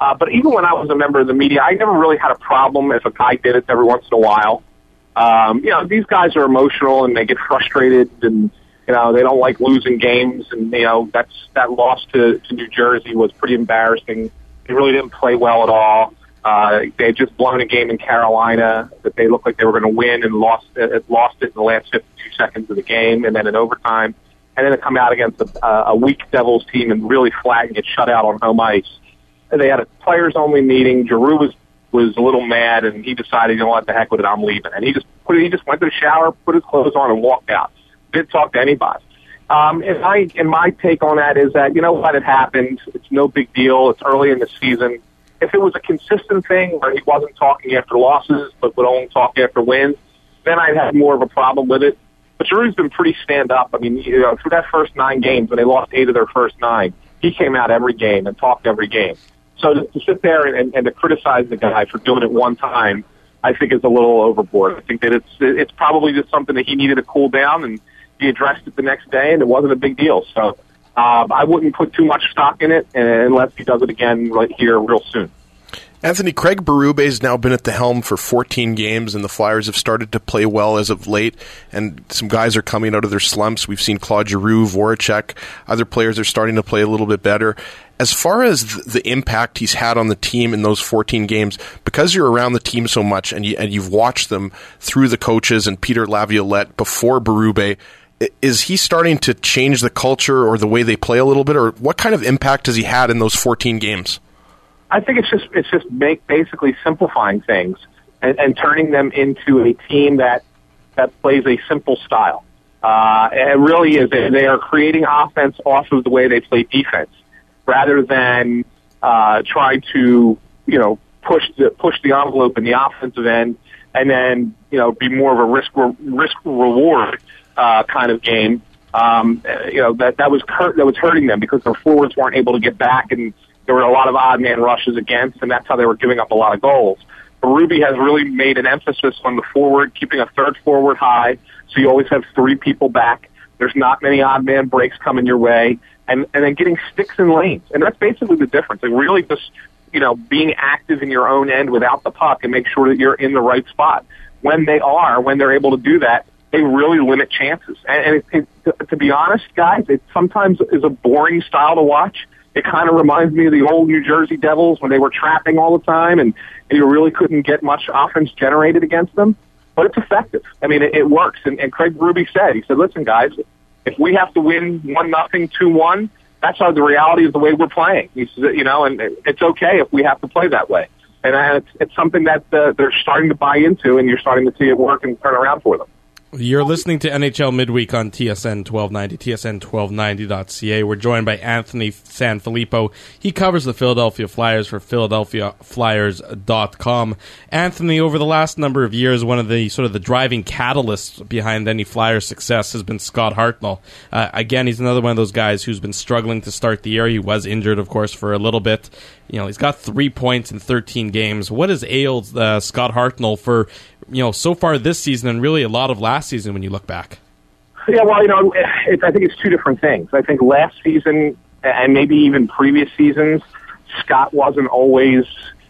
Uh, but even when I was a member of the media, I never really had a problem if a guy did it every once in a while. Um, you know, these guys are emotional and they get frustrated, and you know they don't like losing games. And you know that's that loss to, to New Jersey was pretty embarrassing. They really didn't play well at all. Uh, they had just blown a game in Carolina that they looked like they were going to win and lost uh, lost it in the last fifty-two seconds of the game, and then in overtime. And then to come out against a, a weak Devils team and really flat and get shut out on home ice. And they had a players-only meeting. Giroux was was a little mad, and he decided, you know what, the heck with it, I'm leaving. And he just put he just went to the shower, put his clothes on, and walked out. Didn't talk to anybody. Um, and my and my take on that is that, you know what, it happened. It's no big deal. It's early in the season. If it was a consistent thing where he wasn't talking after losses but would only talk after wins, then I'd have more of a problem with it. But Giroux's been pretty stand-up. I mean, you know, through that first nine games, when they lost eight of their first nine, he came out every game and talked every game. So to, to sit there and, and to criticize the guy for doing it one time, I think is a little overboard. I think that it's it's probably just something that he needed to cool down, and he addressed it the next day, and it wasn't a big deal. So um, I wouldn't put too much stock in it unless he does it again right here real soon. Anthony, Craig Berube has now been at the helm for fourteen games, and the Flyers have started to play well as of late, and some guys are coming out of their slumps. We've seen Claude Giroux, Voracek, other players are starting to play a little bit better. As far as the impact he's had on the team in those fourteen games, because you're around the team so much and, you, and you've watched them through the coaches and Peter Laviolette before Berube, is he starting to change the culture or the way they play a little bit, or what kind of impact has he had in those fourteen games? I think it's just it's just make, basically simplifying things and, and turning them into a team that that plays a simple style. Uh, it really is. They are creating offense off of the way they play defense, rather than uh, try to you know push the push the envelope in the offensive end, and then you know be more of a risk re- risk reward uh, kind of game. Um, you know that that was hurt, that was hurting them because their forwards weren't able to get back, and there were a lot of odd man rushes against, and that's how they were giving up a lot of goals. Berube has really made an emphasis on the forward, keeping a third forward high, so you always have three people back. There's not many odd man breaks coming your way, and, and then getting sticks in lanes. And that's basically the difference. Like really just, you know, being active in your own end without the puck and make sure that you're in the right spot. When they are, when they're able to do that, they really limit chances. And, and it, it, to, to be honest, guys, it sometimes is a boring style to watch. It kind of reminds me of the old New Jersey Devils when they were trapping all the time and, and you really couldn't get much offense generated against them. But it's effective. I mean, it, it works. And, and Craig Berube said, he said, listen, guys, if we have to win one nothing, two one, that's how the reality of the way we're playing. He said, you know, and it's okay if we have to play that way. And it's, it's something that uh, they're starting to buy into, and you're starting to see it work and turn around for them. You're listening to N H L Midweek on T S N twelve ninety, T S N twelve ninety dot C A. We're joined by Anthony Sanfilippo. He covers the Philadelphia Flyers for Philadelphia Flyers dot com. Anthony, over the last number of years, one of the sort of the driving catalysts behind any Flyers success has been Scott Hartnell. Uh, again, he's another one of those guys who's been struggling to start the year. He was injured, of course, for a little bit. You know, he's got three points in thirteen games. What has ailed uh, Scott Hartnell for, you know, so far this season and really a lot of last season when you look back? Yeah, well, you know, it, I think it's two different things. I think last season and maybe even previous seasons, Scott wasn't always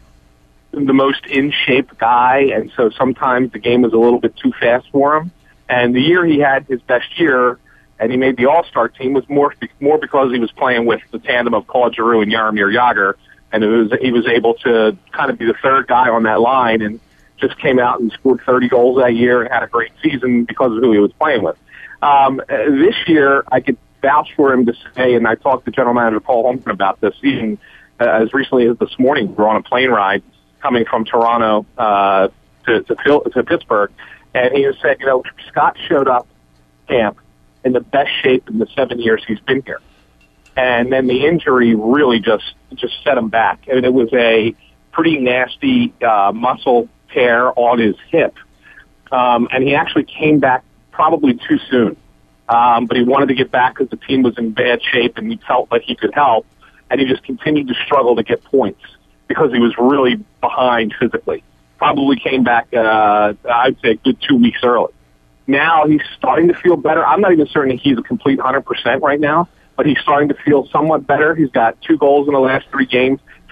the most in-shape guy, and so sometimes the game was a little bit too fast for him. And the year he had his best year and he made the All-Star team was more more because he was playing with the tandem of Claude Giroux and Jaromir Jagr, and it was he was able to kind of be the third guy on that line and just came out and scored thirty goals that year and had a great season because of who he was playing with. Um, this year, I could vouch for him to say, and I talked to General Manager Paul Holmgren about this even uh, as recently as this morning. We were on a plane ride coming from Toronto uh, to, to, Phil, to Pittsburgh, and he said, you know, Scott showed up camp in the best shape in the seven years he's been here. And then the injury really just just set him back. And it was a pretty nasty uh, muscle tear on his hip. Um, and he actually came back probably too soon. Um, but he wanted to get back because the team was in bad shape and he felt like he could help. And he just continued to struggle to get points because he was really behind physically. Probably came back, uh, I'd say, a good two weeks early. Now he's starting to feel better. I'm not even certain he's a complete one hundred percent right now, but he's starting to feel somewhat better. He's got two goals in the last three games,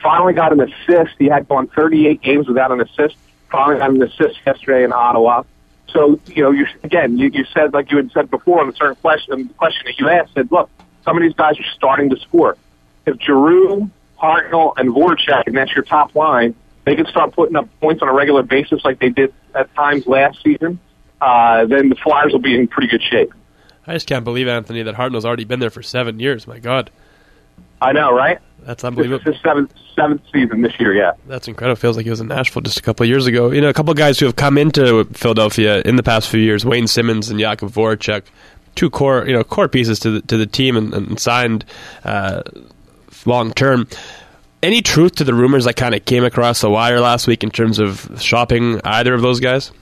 Finally got an assist. He had gone thirty-eight games without an assist. Finally got an assist yesterday in Ottawa. So, you know, you again, you, you said, like you had said before on the certain question, question that you asked, said, look, some of these guys are starting to score. If Giroux, Hartnell, and Voracek, and that's your top line, they can start putting up points on a regular basis like they did at times last season, uh, then the Flyers will be in pretty good shape. I just can't believe, Anthony, that Hartnell's already been there for seven years. My God. I know, right? That's unbelievable. This is his seventh, seventh season this year, yeah. That's incredible. Feels like he was in Nashville just a couple of years ago. You know, a couple of guys who have come into Philadelphia in the past few years, Wayne Simmons and Jakub Voracek, two core, you know, core pieces to the, to the team and, and signed uh, long term. Any truth to the rumors that kind of came across the wire last week in terms of shopping either of those guys?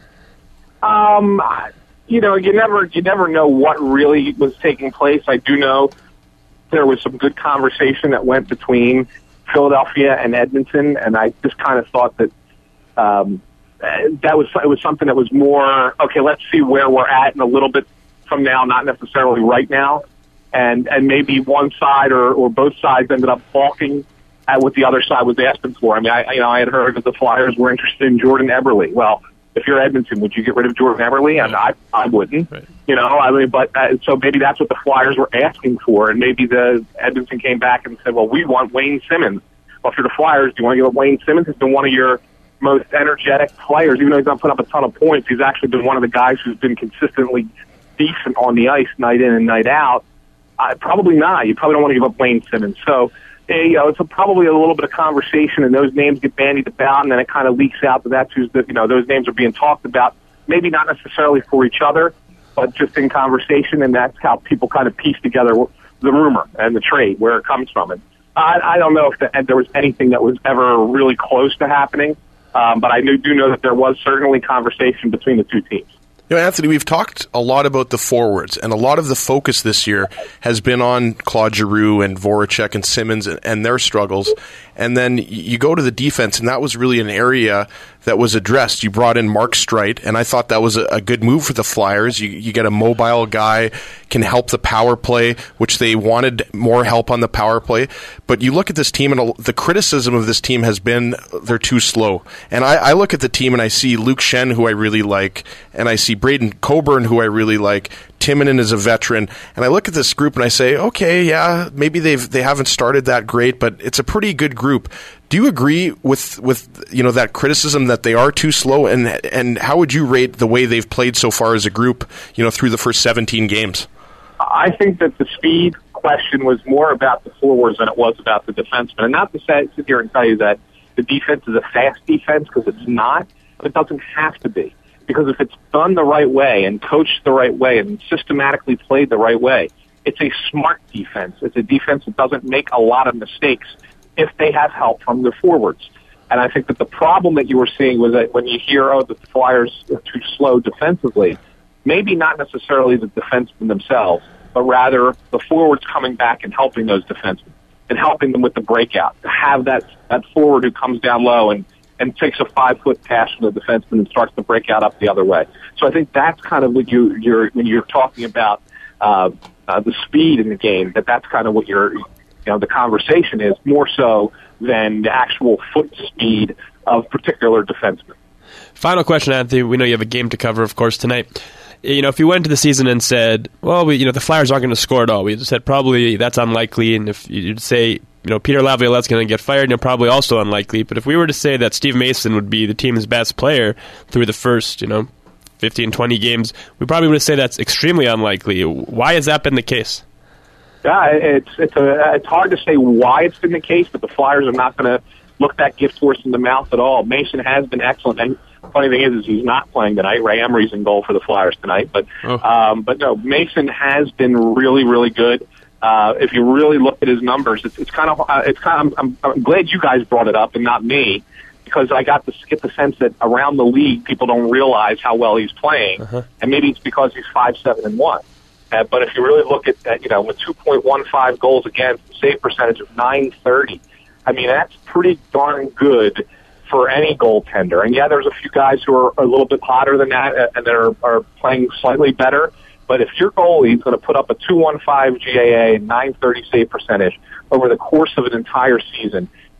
Um, you know, you never you never know what really was taking place. I do know there was some good conversation that went between Philadelphia and Edmonton, and I just kind of thought that um, that was it was something that was more okay. Let's see where we're at in a little bit from now, not necessarily right now, and and maybe one side or, or both sides ended up balking at what the other side was asking for. I mean, I you know I had heard that the Flyers were interested in Jordan Eberle. Well, if you're Edmonton, would you get rid of Jordan Eberle? And I, I wouldn't. Right. You know, I mean, but uh, so maybe that's what the Flyers were asking for, and maybe the Edmonton came back and said, "Well, we want Wayne Simmons." Well, if you're the Flyers, do you want to give up Wayne Simmons? He's been one of your most energetic players, even though he's not put up a ton of points. He's actually been one of the guys who's been consistently decent on the ice, night in and night out. Uh, probably not. You probably don't want to give up Wayne Simmons. So, you know, it's a, probably a little bit of conversation, and those names get bandied about, and then it kind of leaks out that that's who's the, you know, those names are being talked about, maybe not necessarily for each other, but just in conversation, and that's how people kind of piece together the rumor and the trade, where it comes from. And I, I don't know if the, there was anything that was ever really close to happening, um, but I do, do know that there was certainly conversation between the two teams. You know, Anthony, we've talked a lot about the forwards, and a lot of the focus this year has been on Claude Giroux and Voracek and Simmons and, and their struggles. And then you go to the defense, and that was really an area that was addressed. You brought in Mark Streit, and I thought that was a, a good move for the Flyers. You, you get a mobile guy, can help the power play, which they wanted more help on the power play. But you look at this team, and the criticism of this team has been they're too slow. And I, I look at the team, and I see Luke Schenn, who I really like, and I see Braden Coburn, who I really like. Timonen is a veteran, and I look at this group and I say, okay, yeah, maybe they've they haven't started that great, but it's a pretty good group. Do you agree with with you know that criticism that they are too slow, and and how would you rate the way they've played so far as a group, you know, through the first seventeen games? I think that the speed question was more about the forwards than it was about the defensemen, and not to say, sit here and tell you that the defense is a fast defense, because it's not, but it doesn't have to be. Because if it's done the right way and coached the right way and systematically played the right way, it's a smart defense. It's a defense that doesn't make a lot of mistakes if they have help from their forwards. And I think that the problem that you were seeing was that when you hear, oh, the Flyers are too slow defensively, maybe not necessarily the defensemen themselves, but rather the forwards coming back and helping those defensemen and helping them with the breakout. To have that, that forward who comes down low and and takes a five-foot pass from the defenseman and starts to break out up the other way. So I think that's kind of what you, you're when you're talking about uh, uh, the speed in the game. That that's kind of what you're, you know, the conversation is more so than the actual foot speed of particular defensemen. Final question, Anthony. We know you have a game to cover, of course, tonight. You know, if you went into the season and said, well, we, you know, the Flyers aren't going to score at all, we just said probably that's unlikely, and if you'd say, you know, Peter Laviolette's going to get fired, you're probably also unlikely. But if we were to say that Steve Mason would be the team's best player through the first, you know, fifteen, twenty games, we probably would say that's extremely unlikely. Why has that been the case? Yeah, it's it's a, it's hard to say why it's been the case, but the Flyers are not going to look that gift horse in the mouth at all. Mason has been excellent, and funny thing is, is he's not playing tonight. Ray Emery's in goal for the Flyers tonight, but oh. um, but no, Mason has been really, really good. Uh, if you really look at his numbers, it's, it's kind of, uh, it's kind of, I'm, I'm glad you guys brought it up and not me, because I got to get the sense that around the league, people don't realize how well he's playing, uh-huh. and maybe it's because he's five, seven, and one. Uh, but if you really look at, at, you know, with two point one five goals against, save percentage of nine thirty, I mean, that's pretty darn good for any goaltender. And yeah, there's a few guys who are a little bit hotter than that, uh, and they're are playing slightly better. But if your goalie is going to put up a two fifteen G A A, nine thirty save percentage over the course of an entire season,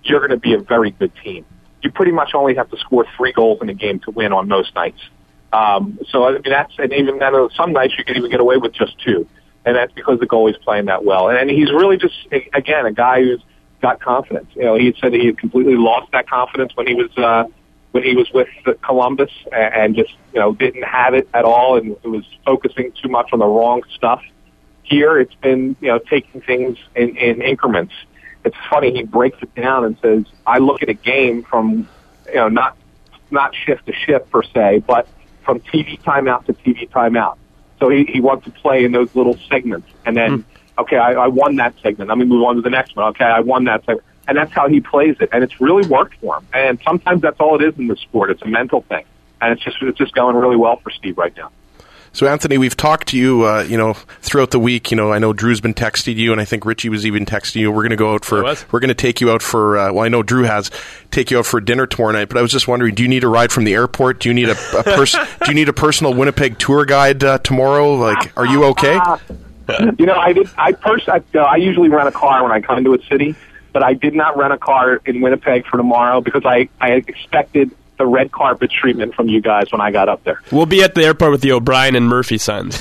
you're going to be a very good team. You pretty much only have to score three goals in a game to win on most nights. Um, so I mean, that's, and even then, uh, some nights you can even get away with just two, and that's because the goalie's playing that well. And he's really just, again, a guy who's got confidence. You know, he had said that he had completely lost that confidence when he was uh, when he was with Columbus, and just, you know, didn't have it at all, and was focusing too much on the wrong stuff. Here, it's been, you know, taking things in, in increments. It's funny, he breaks it down and says, I look at a game from, you know, not not shift to shift per se, but from T V timeout to T V timeout. So he, he wants to play in those little segments. And then, mm. okay, I, I won that segment. Let me move on to the next one. Okay, I won that segment. And that's how he plays it. And it's really worked for him. And sometimes that's all it is in the sport. It's a mental thing. And it's just it's just going really well for Steve right now. So, Anthony, we've talked to you, uh, you know, throughout the week. You know, I know Drew's been texting you, and I think Richie was even texting you. We're going to go out for, we're going to take you out for, uh, well, I know Drew has, take you out for dinner tomorrow night, but I was just wondering, do you need a ride from the airport? Do you need a, a pers- do you need a personal Winnipeg tour guide uh, tomorrow? Like, are you okay? You know, I did, I pers- I, uh, I usually rent a car when I come into a city, but I did not rent a car in Winnipeg for tomorrow because I, I expected the red carpet treatment from you guys when I got up there. We'll be at the airport with the O'Brien and Murphy sons.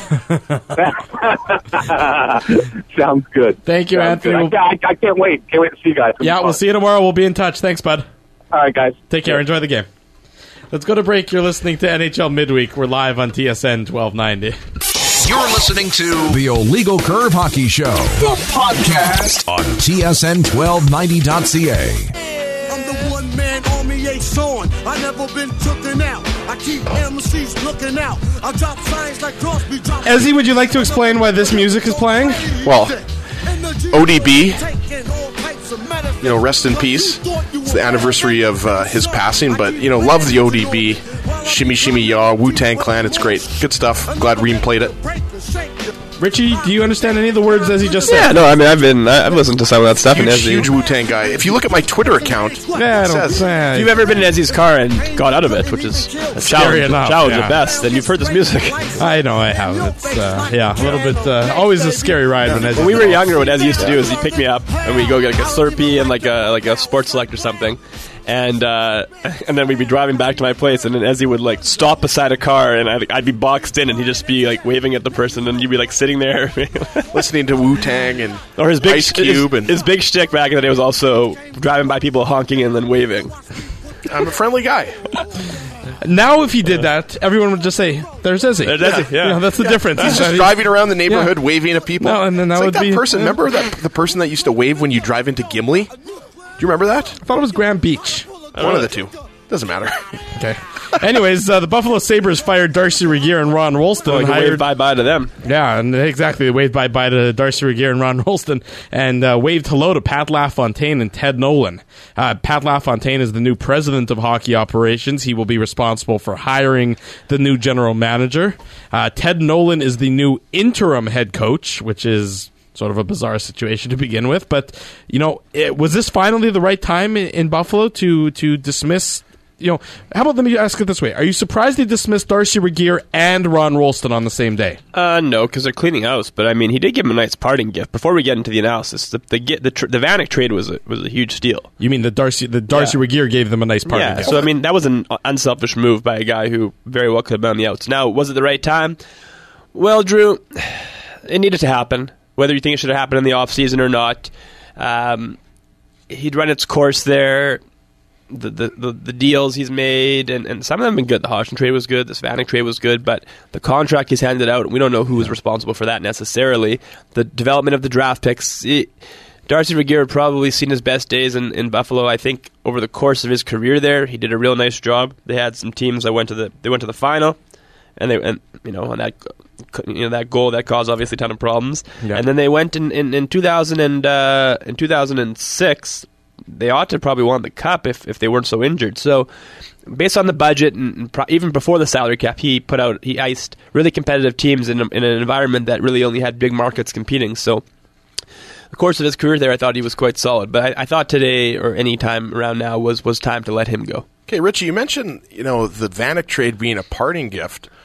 Sounds good. Thank you, Sounds Anthony. I, I, I can't wait. Can't wait to see you guys. Yeah, we'll see you tomorrow. We'll be in touch. Thanks, bud. All right, guys. Take care. Enjoy the game. Let's go to break. You're listening to N H L Midweek. We're live on T S N twelve ninety. You're listening to the Illegal Curve Hockey Show, the podcast on T S N twelve ninety dot C A. I'm the one man army ace on. I never been tooken out. I keep M Cs looking out. I drop signs like Crosby drop. Ezzy, would you like to explain why this music is playing? Well, O D B, you know, rest in peace. It's the anniversary of uh, his passing, but, you know, love the O D B. Shimmy Shimmy Yaw, Wu-Tang Clan, it's great. Good stuff. Glad Reem played it. Richie, do you understand any of the words as he just said? Yeah, no, I mean, I've been, I've listened to some of that stuff. Huge, in Ezzy. huge Wu-Tang guy. If you look at my Twitter account, yeah, I don't says, say. If you've ever been in Ezzy's car and got out of it, which is a challenge, enough, challenge yeah. at best, then you've heard this music. I know I have. It's, uh, yeah, a little bit, uh, always a scary ride when Ezzy. When we were younger, what Ezzy used to do is he'd pick me up and we'd go get like a Slurpee and like a, like a Sports Select or something. And uh, and then we'd be driving back to my place, and then Ezzy would like stop beside a car, and I'd, I'd be boxed in, and he'd just be like waving at the person, and you'd be like sitting there listening to Wu-Tang and or his big Ice Cube. His, and his big shtick back in the day was also driving by people honking and then waving. I'm a friendly guy. Now, if he did that, everyone would just say, "There's Ezzy." There's Ezzy, yeah. You know, that's the yeah. difference. He's just driving around the neighborhood, yeah. waving at people. No, and then that it's would like that be person. yeah. Remember that the person that used to wave when you drive into Gimli? Do you remember that? I thought it was Graham Beach. One of the two. Doesn't matter. Okay. Anyways, uh, the Buffalo Sabres fired Darcy Regier and Ron Rolston. Oh, and hired, hired waved bye-bye to them. Yeah, and exactly. They waved bye-bye to Darcy Regier and Ron Rolston and uh, waved hello to Pat LaFontaine and Ted Nolan. Uh, Pat LaFontaine is the new president of hockey operations. He will be responsible for hiring the new general manager. Uh, Ted Nolan is the new interim head coach, which is sort of a bizarre situation to begin with. But, you know, it, was this finally the right time in, in Buffalo to, to dismiss... You know, how about let me ask it this way: are you surprised they dismissed Darcy Regier and Ron Rolston on the same day? Uh, no, because they're cleaning house. But I mean, he did give him a nice parting gift. Before we get into the analysis, the the the, tr- the Vanek trade was a, was a huge steal. You mean the Darcy the Darcy yeah. Regier gave them a nice parting yeah, gift? So I mean, that was an unselfish move by a guy who very well could have been on the outs. Now, was it the right time? Well, Drew, it needed to happen. Whether you think it should have happened in the offseason or not, um, he'd run its course there. The, the, the, the deals he's made, and, and some of them have been good. The Hodgson trade was good. The Vanek trade was good. But the contract he's handed out, we don't know who was responsible for that necessarily. The development of the draft picks. It, Darcy Regier had probably seen his best days in, in Buffalo. I think over the course of his career there, he did a real nice job. They had some teams that went to the they went to the final, and they and you know on that you know that goal that caused obviously a ton of problems. Yeah. And then they went in in, in two thousand and uh, in two thousand six. They ought to probably won the cup if, if they weren't so injured. So, based on the budget and, and pro- even before the salary cap, he put out he iced really competitive teams in, a, in an environment that really only had big markets competing. So, the course of his career there, I thought he was quite solid. But I, I thought today or any time around now was was time to let him go. Okay, Richie, you mentioned you know the Vanek trade being a parting gift.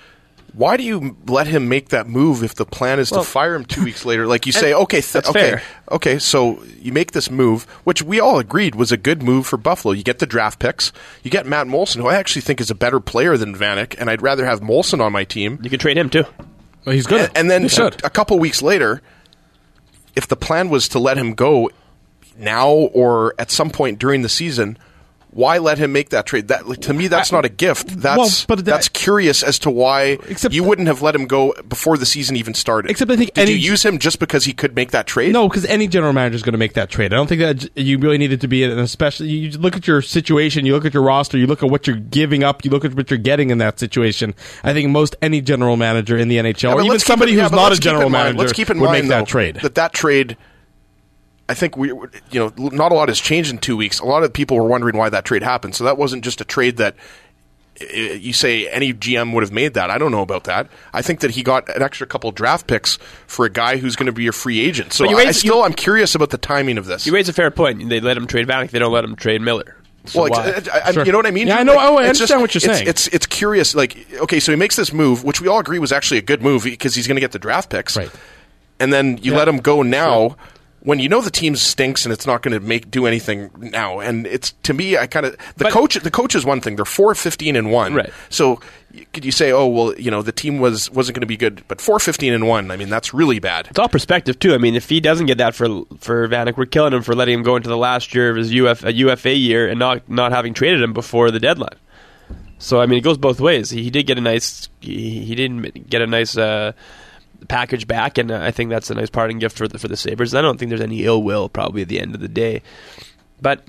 why do you let him make that move if the plan is Well, to fire him two weeks later? Like you say, okay, th- that's okay, fair. okay, so you make this move, which we all agreed was a good move for Buffalo. You get the draft picks, you get Matt Molson, who I actually think is a better player than Vanek, and I'd rather have Molson on my team. You could trade him too. Well, he's good. And, and then He a, should. a couple weeks later, if the plan was to let him go now or at some point during the season, why let him make that trade? That like, to me, that's not a gift. That's Well, but that- that's curious as to why Except- you wouldn't have let him go before the season even started. Except I think Did any- you use him just because he could make that trade? No, because any general manager is going to make that trade. I don't think that j- you really needed to be in an especially. You look at your situation, you look at your roster, you look at what you're giving up, you look at what you're getting in that situation. I think most any general manager in the N H L, Yeah, or but even let's keep somebody in- yeah, who's but not a let's keep general in mind- manager, let's keep in would mind, make that though, trade. That that trade. I think we, you know, not a lot has changed in two weeks. A lot of people were wondering why that trade happened. So that wasn't just a trade that uh, you say any G M would have made that. I don't know about that. I think that he got an extra couple draft picks for a guy who's going to be a free agent. So But you I, raise- I still, I'm curious about the timing of this. You raise a fair point. They let him trade Vanek. They don't let him trade Miller. So Well, why? ex- I, I, Sure. you know what I mean? Yeah, I Drew? know- oh, I it's understand what you're it's- saying. It's it's curious. Like, okay, so he makes this move, which we all agree was actually a good move because he's going to get the draft picks, Right. and then you let him go now when you know the team stinks and it's not going to make do anything now. And it's to me, I kind of the But- coach. The coach is one thing. They're four fifteen and one. Right. So y- could you say, oh well, you know, the team was wasn't going to be good, but four fifteen and one. I mean, that's really bad. It's all perspective too. I mean, if he doesn't get that for for Vanek, we're killing him for letting him go into the last year of his U F, a U F A year and not not having traded him before the deadline. So I mean, it goes both ways. He, he did get a nice. He, he didn't get a nice uh, package back, and uh, I think that's a nice parting gift for the for the Sabres. I don't think there's any ill will probably at the end of the day, but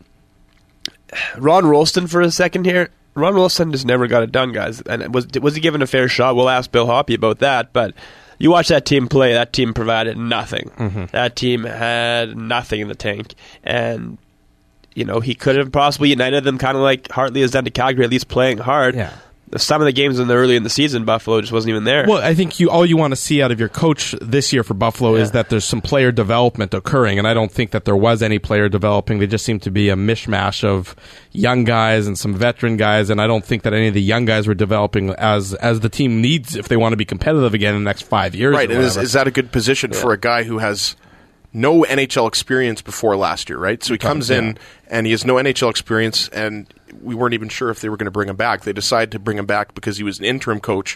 Ron Rolston for a second here. Ron Rolston just never got it done, guys. And was was he given a fair shot? We'll ask Bill Hoppy about that. But you watch that team play. That team provided nothing. Mm-hmm. That team had nothing in the tank, and you know he could have possibly united them, kind of like Hartley has done to Calgary, at least playing hard. Yeah. Some of the games in the early in the season, Buffalo just wasn't even there. Well, I think you all you want to see out of your coach this year for Buffalo is that there's some player development occurring, and I don't think that there was any player developing. They just seem to be a mishmash of young guys and some veteran guys, and I don't think that any of the young guys were developing as as the team needs if they want to be competitive again in the next five years. Right, or and is, whatever. is that a good position for a guy who has no N H L experience before last year, right? So he comes in and he has no N H L experience, and we weren't even sure if they were going to bring him back. They decided to bring him back because he was an interim coach,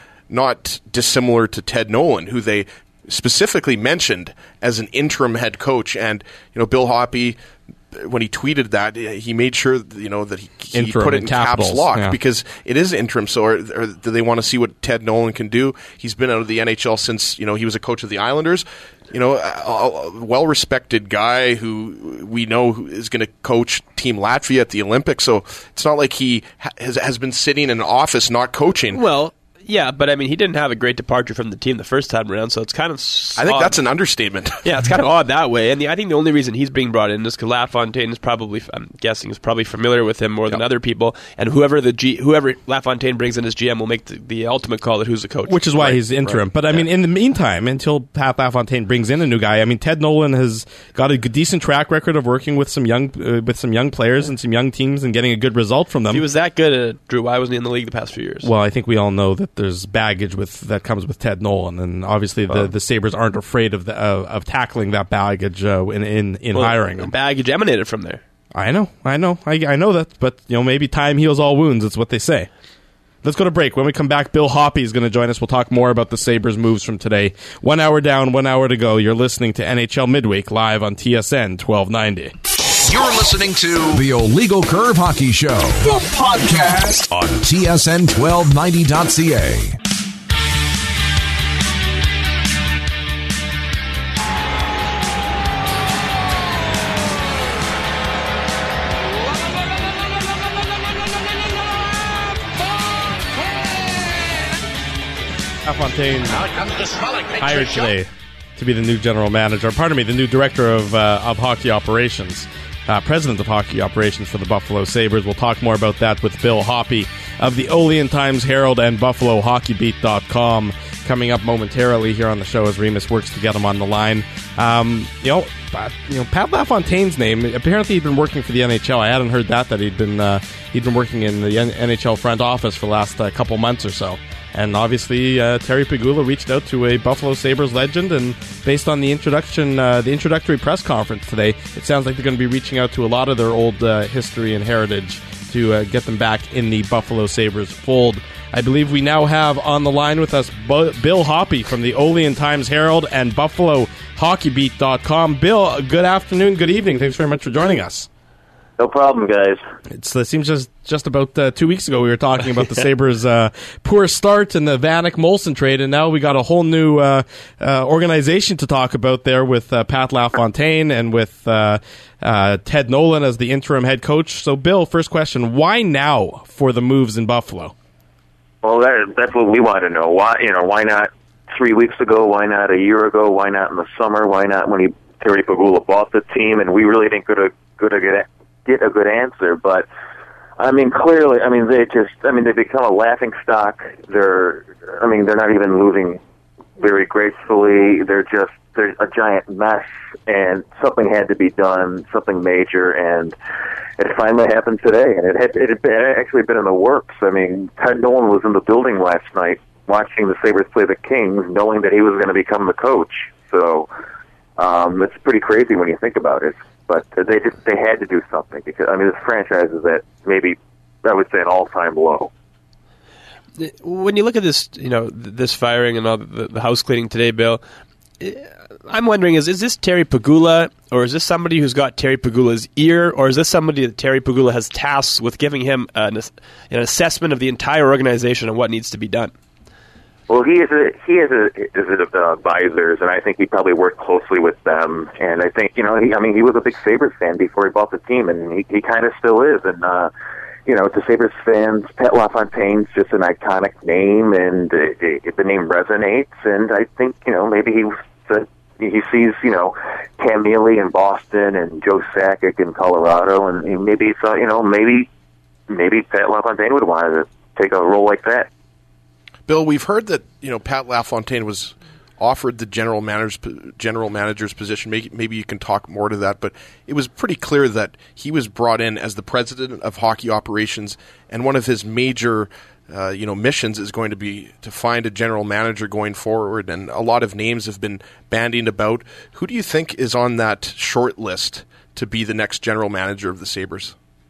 not dissimilar to Ted Nolan, who they specifically mentioned as an interim head coach. And, you know, Bill Hoppy, when he tweeted that, he made sure, you know, that he, he Interim put it in in caps capitals, lock yeah. because it is interim. So, or, or do they want to see what Ted Nolan can do? He's been out of the N H L since, you know, he was a coach of the Islanders. You know, a, a well-respected guy who we know who is going to coach Team Latvia at the Olympics. So it's not like he ha- has, has been sitting in an office not coaching. well, yeah, but I mean, he didn't have a great departure from the team the first time around, so it's kind of. I think odd. that's an understatement. Yeah, it's kind of odd that way. And the, I think the only reason he's being brought in is because LaFontaine is probably, I'm guessing, is probably familiar with him more than Yep. other people. And whoever the G, whoever LaFontaine brings in as G M will make the, the ultimate call at who's the coach. Which is why Right, he's interim. right. But I mean, in the meantime, until Pat LaFontaine brings in a new guy, I mean, Ted Nolan has got a good, decent track record of working with some young uh, with some young players and some young teams and getting a good result from them. If he was that good at Drew, why wasn't he in the league the past few years? Well, I think we all know that there's baggage with that comes with Ted Nolan, and obviously the, Oh. the Sabres aren't afraid of the, of, of tackling that baggage uh, in in, in Well, hiring the him. baggage emanated from there. I know, I know, I, I know that, but you know, maybe time heals all wounds. It's what they say. Let's go to break. When we come back, Bill Hoppy is going to join us. We'll talk more about the Sabres' moves from today. One hour down, one hour to go. You're listening to N H L Midweek live on T S N twelve ninety. You're listening to the Illegal Curve Hockey Show, the podcast on T S N twelve ninety dot C A. LaFontaine hired today to be the new general manager, pardon me, the new director of uh, of hockey operations, uh, president of hockey operations for the Buffalo Sabres. We'll talk more about that with Bill Hoppy of the Olean Times Herald and Buffalo Hockey Beat dot com coming up momentarily here on the show as Remus works to get him on the line. Um, you know, but, you know, Pat LaFontaine's name. Apparently, he'd been working for the N H L. I hadn't heard that that he'd been uh, he'd been working in the N H L front office for the last uh, couple months or so. And obviously, uh, Terry Pegula reached out to a Buffalo Sabres legend, and based on the introduction, uh, the introductory press conference today, it sounds like they're going to be reaching out to a lot of their old uh, history and heritage to uh, get them back in the Buffalo Sabres fold. I believe we now have on the line with us Bu- Bill Hoppe from the Olean Times-Herald and Buffalo Hockey Beat dot com. Bill, good afternoon, good evening. Thanks very much for joining us. No problem, guys. It's, it seems just just about uh, two weeks ago we were talking about the Sabres' uh, poor start in the Vanek-Molson trade, and now we got a whole new uh, uh, organization to talk about there with uh, Pat LaFontaine and with uh, uh, Ted Nolan as the interim head coach. So, Bill, first question, why now for the moves in Buffalo? Well, that, that's what we want to know. Why, you know, why not three weeks ago? Why not a year ago? Why not in the summer? Why not when he, Terry Pegula bought the team? And we really didn't get a good a good get a good answer. But I mean, clearly, I mean, they just, I mean, they become a laughing stock. They're, I mean, they're not even losing very gracefully. They're just, they're a giant mess, and something had to be done, something major, and it finally happened today. And it had, it had been, actually been in the works. I mean, Ted Nolan was in the building last night watching the Sabres play the Kings, knowing that he was going to become the coach. So um, it's pretty crazy when you think about it. But they just, they had to do something, because, I mean, this franchise is at maybe, I would say, an all-time low. When you look at this, you know, this firing and all the, the house cleaning today, Bill, I'm wondering, is is this Terry Pegula, or is this somebody who's got Terry Pegula's ear, or is this somebody that Terry Pegula has tasked with giving him an, an assessment of the entire organization and what needs to be done? Well, he is a, he is a, is a advisors, and I think he probably worked closely with them. And I think, you know, he, I mean, he was a big Sabres fan before he bought the team, and he, he kind of still is. And, uh, you know, to Sabres fans, Pat LaFontaine's just an iconic name, and it, it, the name resonates. And I think, you know, maybe he uh, he sees, you know, Cam Neely in Boston and Joe Sakic in Colorado, and, and maybe he thought, you know, maybe maybe Pat LaFontaine would want to take a role like that. Bill, we've heard that, you know, Pat LaFontaine was offered the general manager's general manager's position. Maybe, maybe you can talk more to that, but it was pretty clear that he was brought in as the president of hockey operations, and one of his major, uh, you know, missions is going to be to find a general manager going forward. And a lot of names have been bandied about. Who do you think is on that short list to be the next general manager of the Sabres?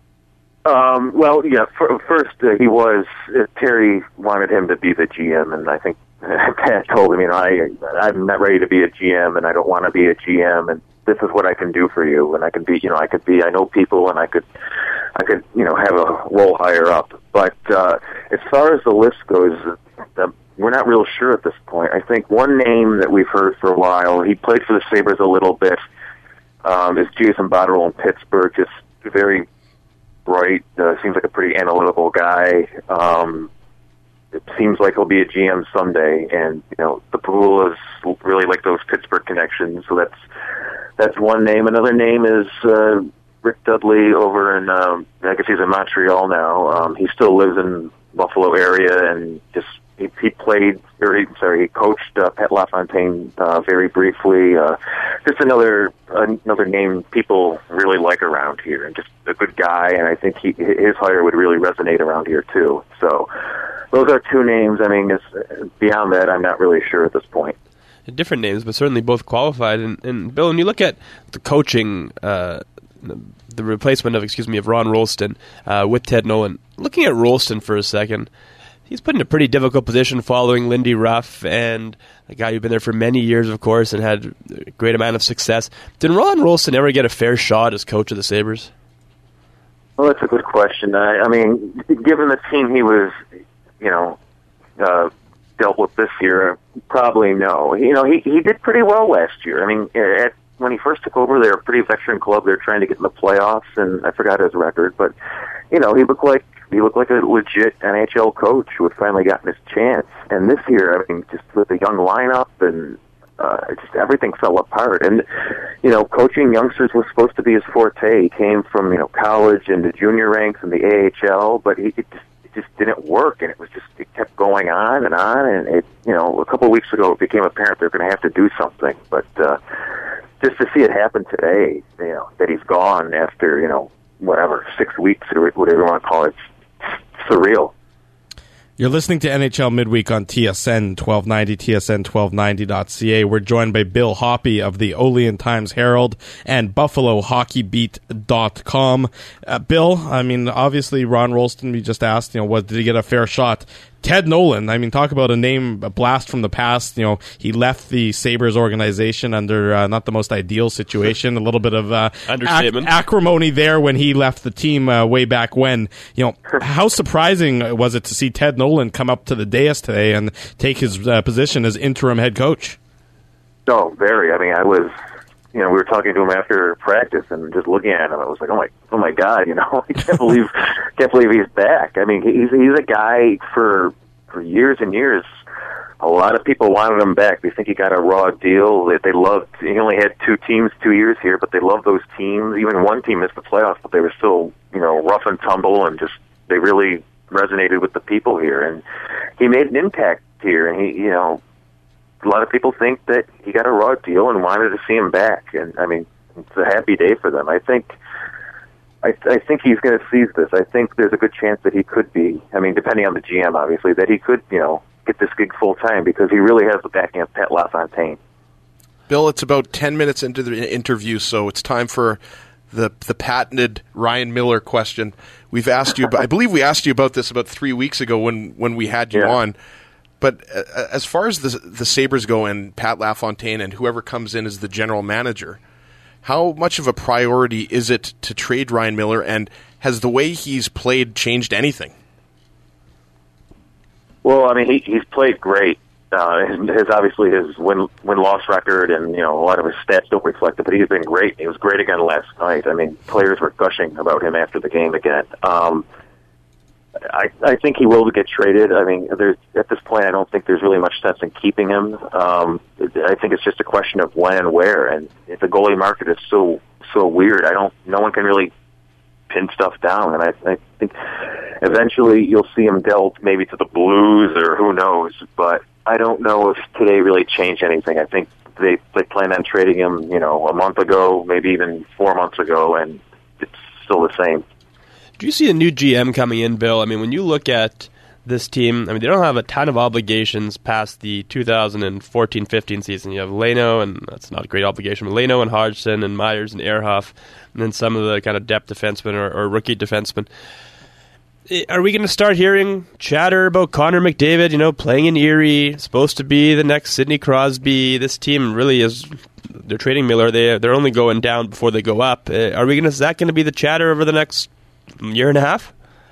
Um, well, yeah, for, first, uh, he was, uh, Terry wanted him to be the G M, and I think Pat told him, you know, I, I'm not ready to be a G M, and I don't want to be a G M, and this is what I can do for you, and I can be, you know, I could be, I know people, and I could, I could, you know, have a role higher up. But uh, as far as the list goes, uh, we're not real sure at this point. I think one name that we've heard for a while, he played for the Sabres a little bit, um, is Jason Botterill in Pittsburgh, just very bright, uh, seems like a pretty analytical guy. Um, it seems like he'll be a G M someday, and you know the Pegulas really like those Pittsburgh connections, so that's that's one name. Another name is uh, Rick Dudley over in, um, I guess he's in Montreal now. Um, he still lives in Buffalo area, and just he, he played, or he, sorry, he coached uh, Pat LaFontaine uh, very briefly. Uh, just another another name people really like around here, and just a good guy. And I think he, his hire would really resonate around here too. So those are two names. I mean, it's, beyond that, I'm not really sure at this point. Different names, but certainly both qualified. And, and Bill, when you look at the coaching, uh, the replacement of, excuse me, of Ron Rolston uh, with Ted Nolan, looking at Rolston for a second, he's put in a pretty difficult position following Lindy Ruff, and a guy who'd been there for many years, of course, and had a great amount of success. Did Ron Rolston ever get a fair shot as coach of the Sabres? Well, that's a good question. I, I mean, given the team he was, you know, uh, dealt with this year, probably no. You know, he he did pretty well last year. I mean, at, when he first took over, they were a pretty veteran club. They were trying to get in the playoffs, and I forgot his record, but you know, he looked like he looked like a legit N H L coach who had finally gotten his chance. And this year, I mean, just with the young lineup and uh, just everything fell apart. And you know, coaching youngsters was supposed to be his forte. He came from you know college and the junior ranks and the A H L, but he it just it just didn't work, and it was just it kept going on and on. And it you know, a couple of weeks ago, it became apparent they're going to have to do something. But uh, just to see it happen today, you know, that he's gone after you know whatever six weeks or whatever you want to call it, it's surreal. You're listening to N H L Midweek on T S N twelve ninety, T S N twelve ninety dot C A. We're joined by Bill Hoppe of the Olean Times-Herald and Buffalo Hockey Beat dot com. Uh, Bill, I mean, obviously Ron Rolston, we just asked, you know, what, did he get a fair shot? Ted Nolan, I mean, talk about a name, a blast from the past. You know, he left the Sabres organization under uh, not the most ideal situation. A little bit of uh, ac- acrimony there when he left the team uh, way back when. You know, how surprising was it to see Ted Nolan come up to the dais today and take his uh, position as interim head coach? No, very. I mean, I was, you know, we were talking to him after practice and just looking at him. I was like, oh my, oh my God, you know, I can't believe, can't believe he's back. I mean, he's he's a guy for for years and years. A lot of people wanted him back. They think he got a raw deal. That they loved. He only had two teams, two years here, but they loved those teams. Even one team missed the playoffs, but they were still, you know, rough and tumble, and just they really resonated with the people here. And he made an impact here, and he, you know. A lot of people think that he got a raw deal and wanted to see him back, and I mean, it's a happy day for them. I think, I, I think he's going to seize this. I think there's a good chance that he could be. I mean, depending on the G M, obviously, that he could, you know, get this gig full time because he really has the backing of Pat LaFontaine. Bill, it's about ten minutes into the interview, so it's time for the the patented Ryan Miller question. We've asked you, I believe we asked you about this about three weeks ago when when we had you yeah. on. But uh, as far as the the Sabres go and Pat LaFontaine and whoever comes in as the general manager, how much of a priority is it to trade Ryan Miller, and has the way he's played changed anything? Well, I mean, he, he's played great. Uh, his, his obviously his win win loss record and you know a lot of his stats don't reflect it, but he's been great. He was great again last night. I mean, players were gushing about him after the game again. Um, I, I think he will get traded. I mean, there's, at this point, I don't think there's really much sense in keeping him. Um, I think it's just a question of when and where. And if the goalie market is so so weird, I don't. No one can really pin stuff down. And I, I think eventually you'll see him dealt maybe to the Blues or who knows. But I don't know if today really changed anything. I think they they planned on trading him, you know, a month ago, maybe even four months ago, and it's still the same. Do you see a new G M coming in, Bill? I mean, when you look at this team, I mean, they don't have a ton of obligations past the two thousand fourteen fifteen season. You have Leno, and that's not a great obligation, but Leno and Hodgson and Myers and Ehrhoff, and then some of the kind of depth defensemen or, or rookie defensemen. Are we going to start hearing chatter about Connor McDavid, you know, playing in Erie, supposed to be the next Sidney Crosby? This team really is, they're trading Miller. They, they're only going down before they go up. Are we going to, is that going to be the chatter over the next year and a half?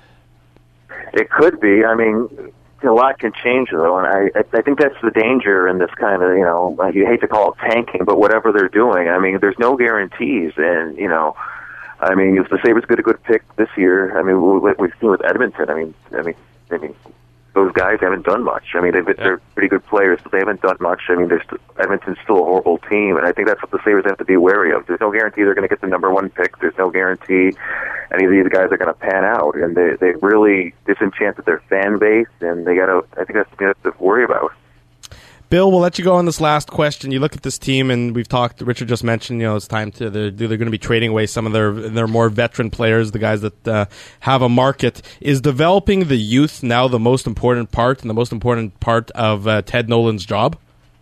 It could be. I mean, a lot can change, though, and I, I think that's the danger in this kind of, you know, you hate to call it tanking, but whatever they're doing, I mean, there's no guarantees, and, you know, I mean, if the Sabres get a good pick this year, I mean, we've seen with Edmonton, I mean, I mean, I mean, those guys haven't done much. I mean, they've, yeah. they're pretty good players, but they haven't done much. I mean, st- Edmonton's still a horrible team, and I think that's what the Sabres have to be wary of. There's no guarantee they're going to get the number one pick. There's no guarantee any of these guys are going to pan out, and they they really disenchanted their fan base, and they got to. I think that's something to worry about. Bill, we'll let you go on this last question. You look at this team, and we've talked. Richard just mentioned, you know, it's time to they're, they're going to be trading away some of their their more veteran players, the guys that uh, have a market. Is developing the youth now the most important part and the most important part of uh, Ted Nolan's job?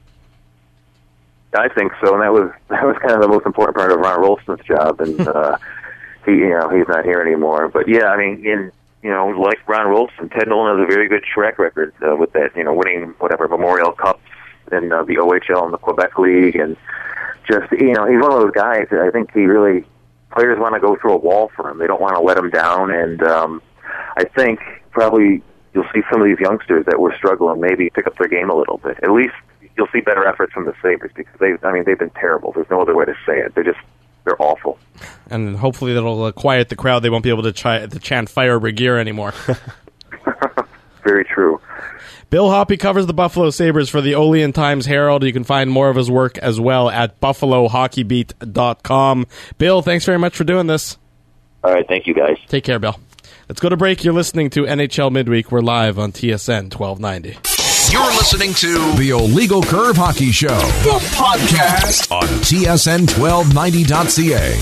I think so, and that was that was kind of the most important part of Ron Rolston's job, and uh, he, you know, he's not here anymore. But yeah, I mean, in you know, like Ron Rolston, Ted Nolan has a very good track record uh, with that, you know, winning whatever Memorial Cups in uh, the O H L and the Quebec League, and just, you know, he's one of those guys that I think he really, players want to go through a wall for him. They don't want to let him down, and um, I think probably you'll see some of these youngsters that were struggling maybe pick up their game a little bit. At least you'll see better efforts from the Sabres because they, I mean, they've been terrible. There's no other way to say it. They're just, they're awful. And hopefully that'll uh, quiet the crowd. They won't be able to try to chant "Fire Regeer" anymore. Very true. Bill Hoppe covers the Buffalo Sabres for the Olean Times-Herald. You can find more of his work as well at Buffalo Hockey Beat dot com. Bill, thanks very much for doing this. All right, thank you, guys. Take care, Bill. Let's go to break. You're listening to N H L Midweek. We're live on T S N twelve ninety. You're listening to the Illegal Curve Hockey Show, the podcast on T S N twelve ninety dot C A.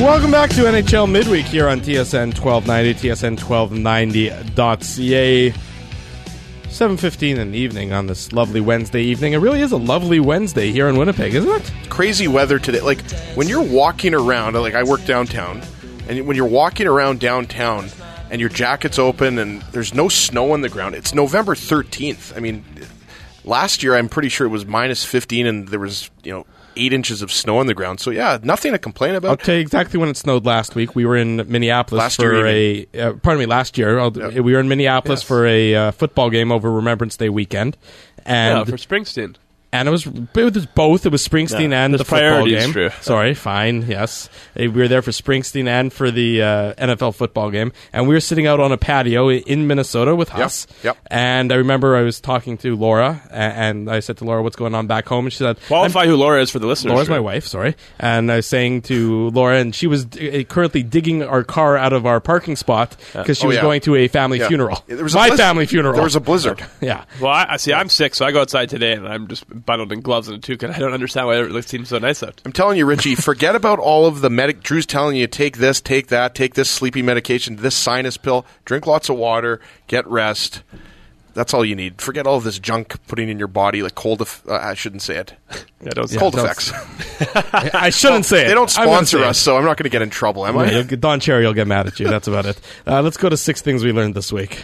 Welcome back to N H L Midweek here on T S N twelve ninety, T S N twelve ninety dot C A. seven fifteen in the evening on this lovely Wednesday evening. It really is a lovely Wednesday here in Winnipeg, isn't it? Crazy weather today. Like, when you're walking around, like I work downtown, and when you're walking around downtown and your jacket's open and there's no snow on the ground, it's November thirteenth. I mean, last year I'm pretty sure it was minus fifteen and there was, you know, eight inches of snow on the ground. So, yeah, nothing to complain about. I'll tell you exactly when it snowed last week. We were in Minneapolis last for year, a... Uh, pardon me, last year. Yep. We were in Minneapolis Yes. for a uh, football game over Remembrance Day weekend. And Yeah, for Springsteen. And it was, it was both. It was Springsteen Yeah, and there's the football priorities, game. Drew. Sorry, fine, yes. Uh, We were there for Springsteen and for the uh, N F L football game. And we were sitting out on a patio in Minnesota with Yep, Huss. yep. And I remember I was talking to Laura, a- and I said to Laura, what's going on back home? And she said... Qualify who Laura is for the listeners. Laura's Drew. my wife, sorry. And I was saying to Laura, and she was uh, currently digging our car out of our parking spot because she Oh, was yeah. going to a family Yeah. funeral. There was a My blizzard. family funeral. There was a blizzard. Yeah. Well, I, I see. I'm sick, so I go outside today, and I'm just bundled in gloves and a toque, and I don't understand why it seems so nice out. I'm telling you, Richie, forget about all of the medic. Drew's telling you, take this, take that, take this sleepy medication, this sinus pill, drink lots of water, get rest. That's all you need. Forget all of this junk putting in your body, like cold. Eff- uh, I shouldn't say it. Yeah, don't cold don't- effects. I shouldn't say it. They don't I'm gonna sponsor say us, it. so I'm not going to get in trouble, am Yeah, I? you'll get- Don Cherry will get mad at you. That's about it. Uh, let's go to six things we learned this week.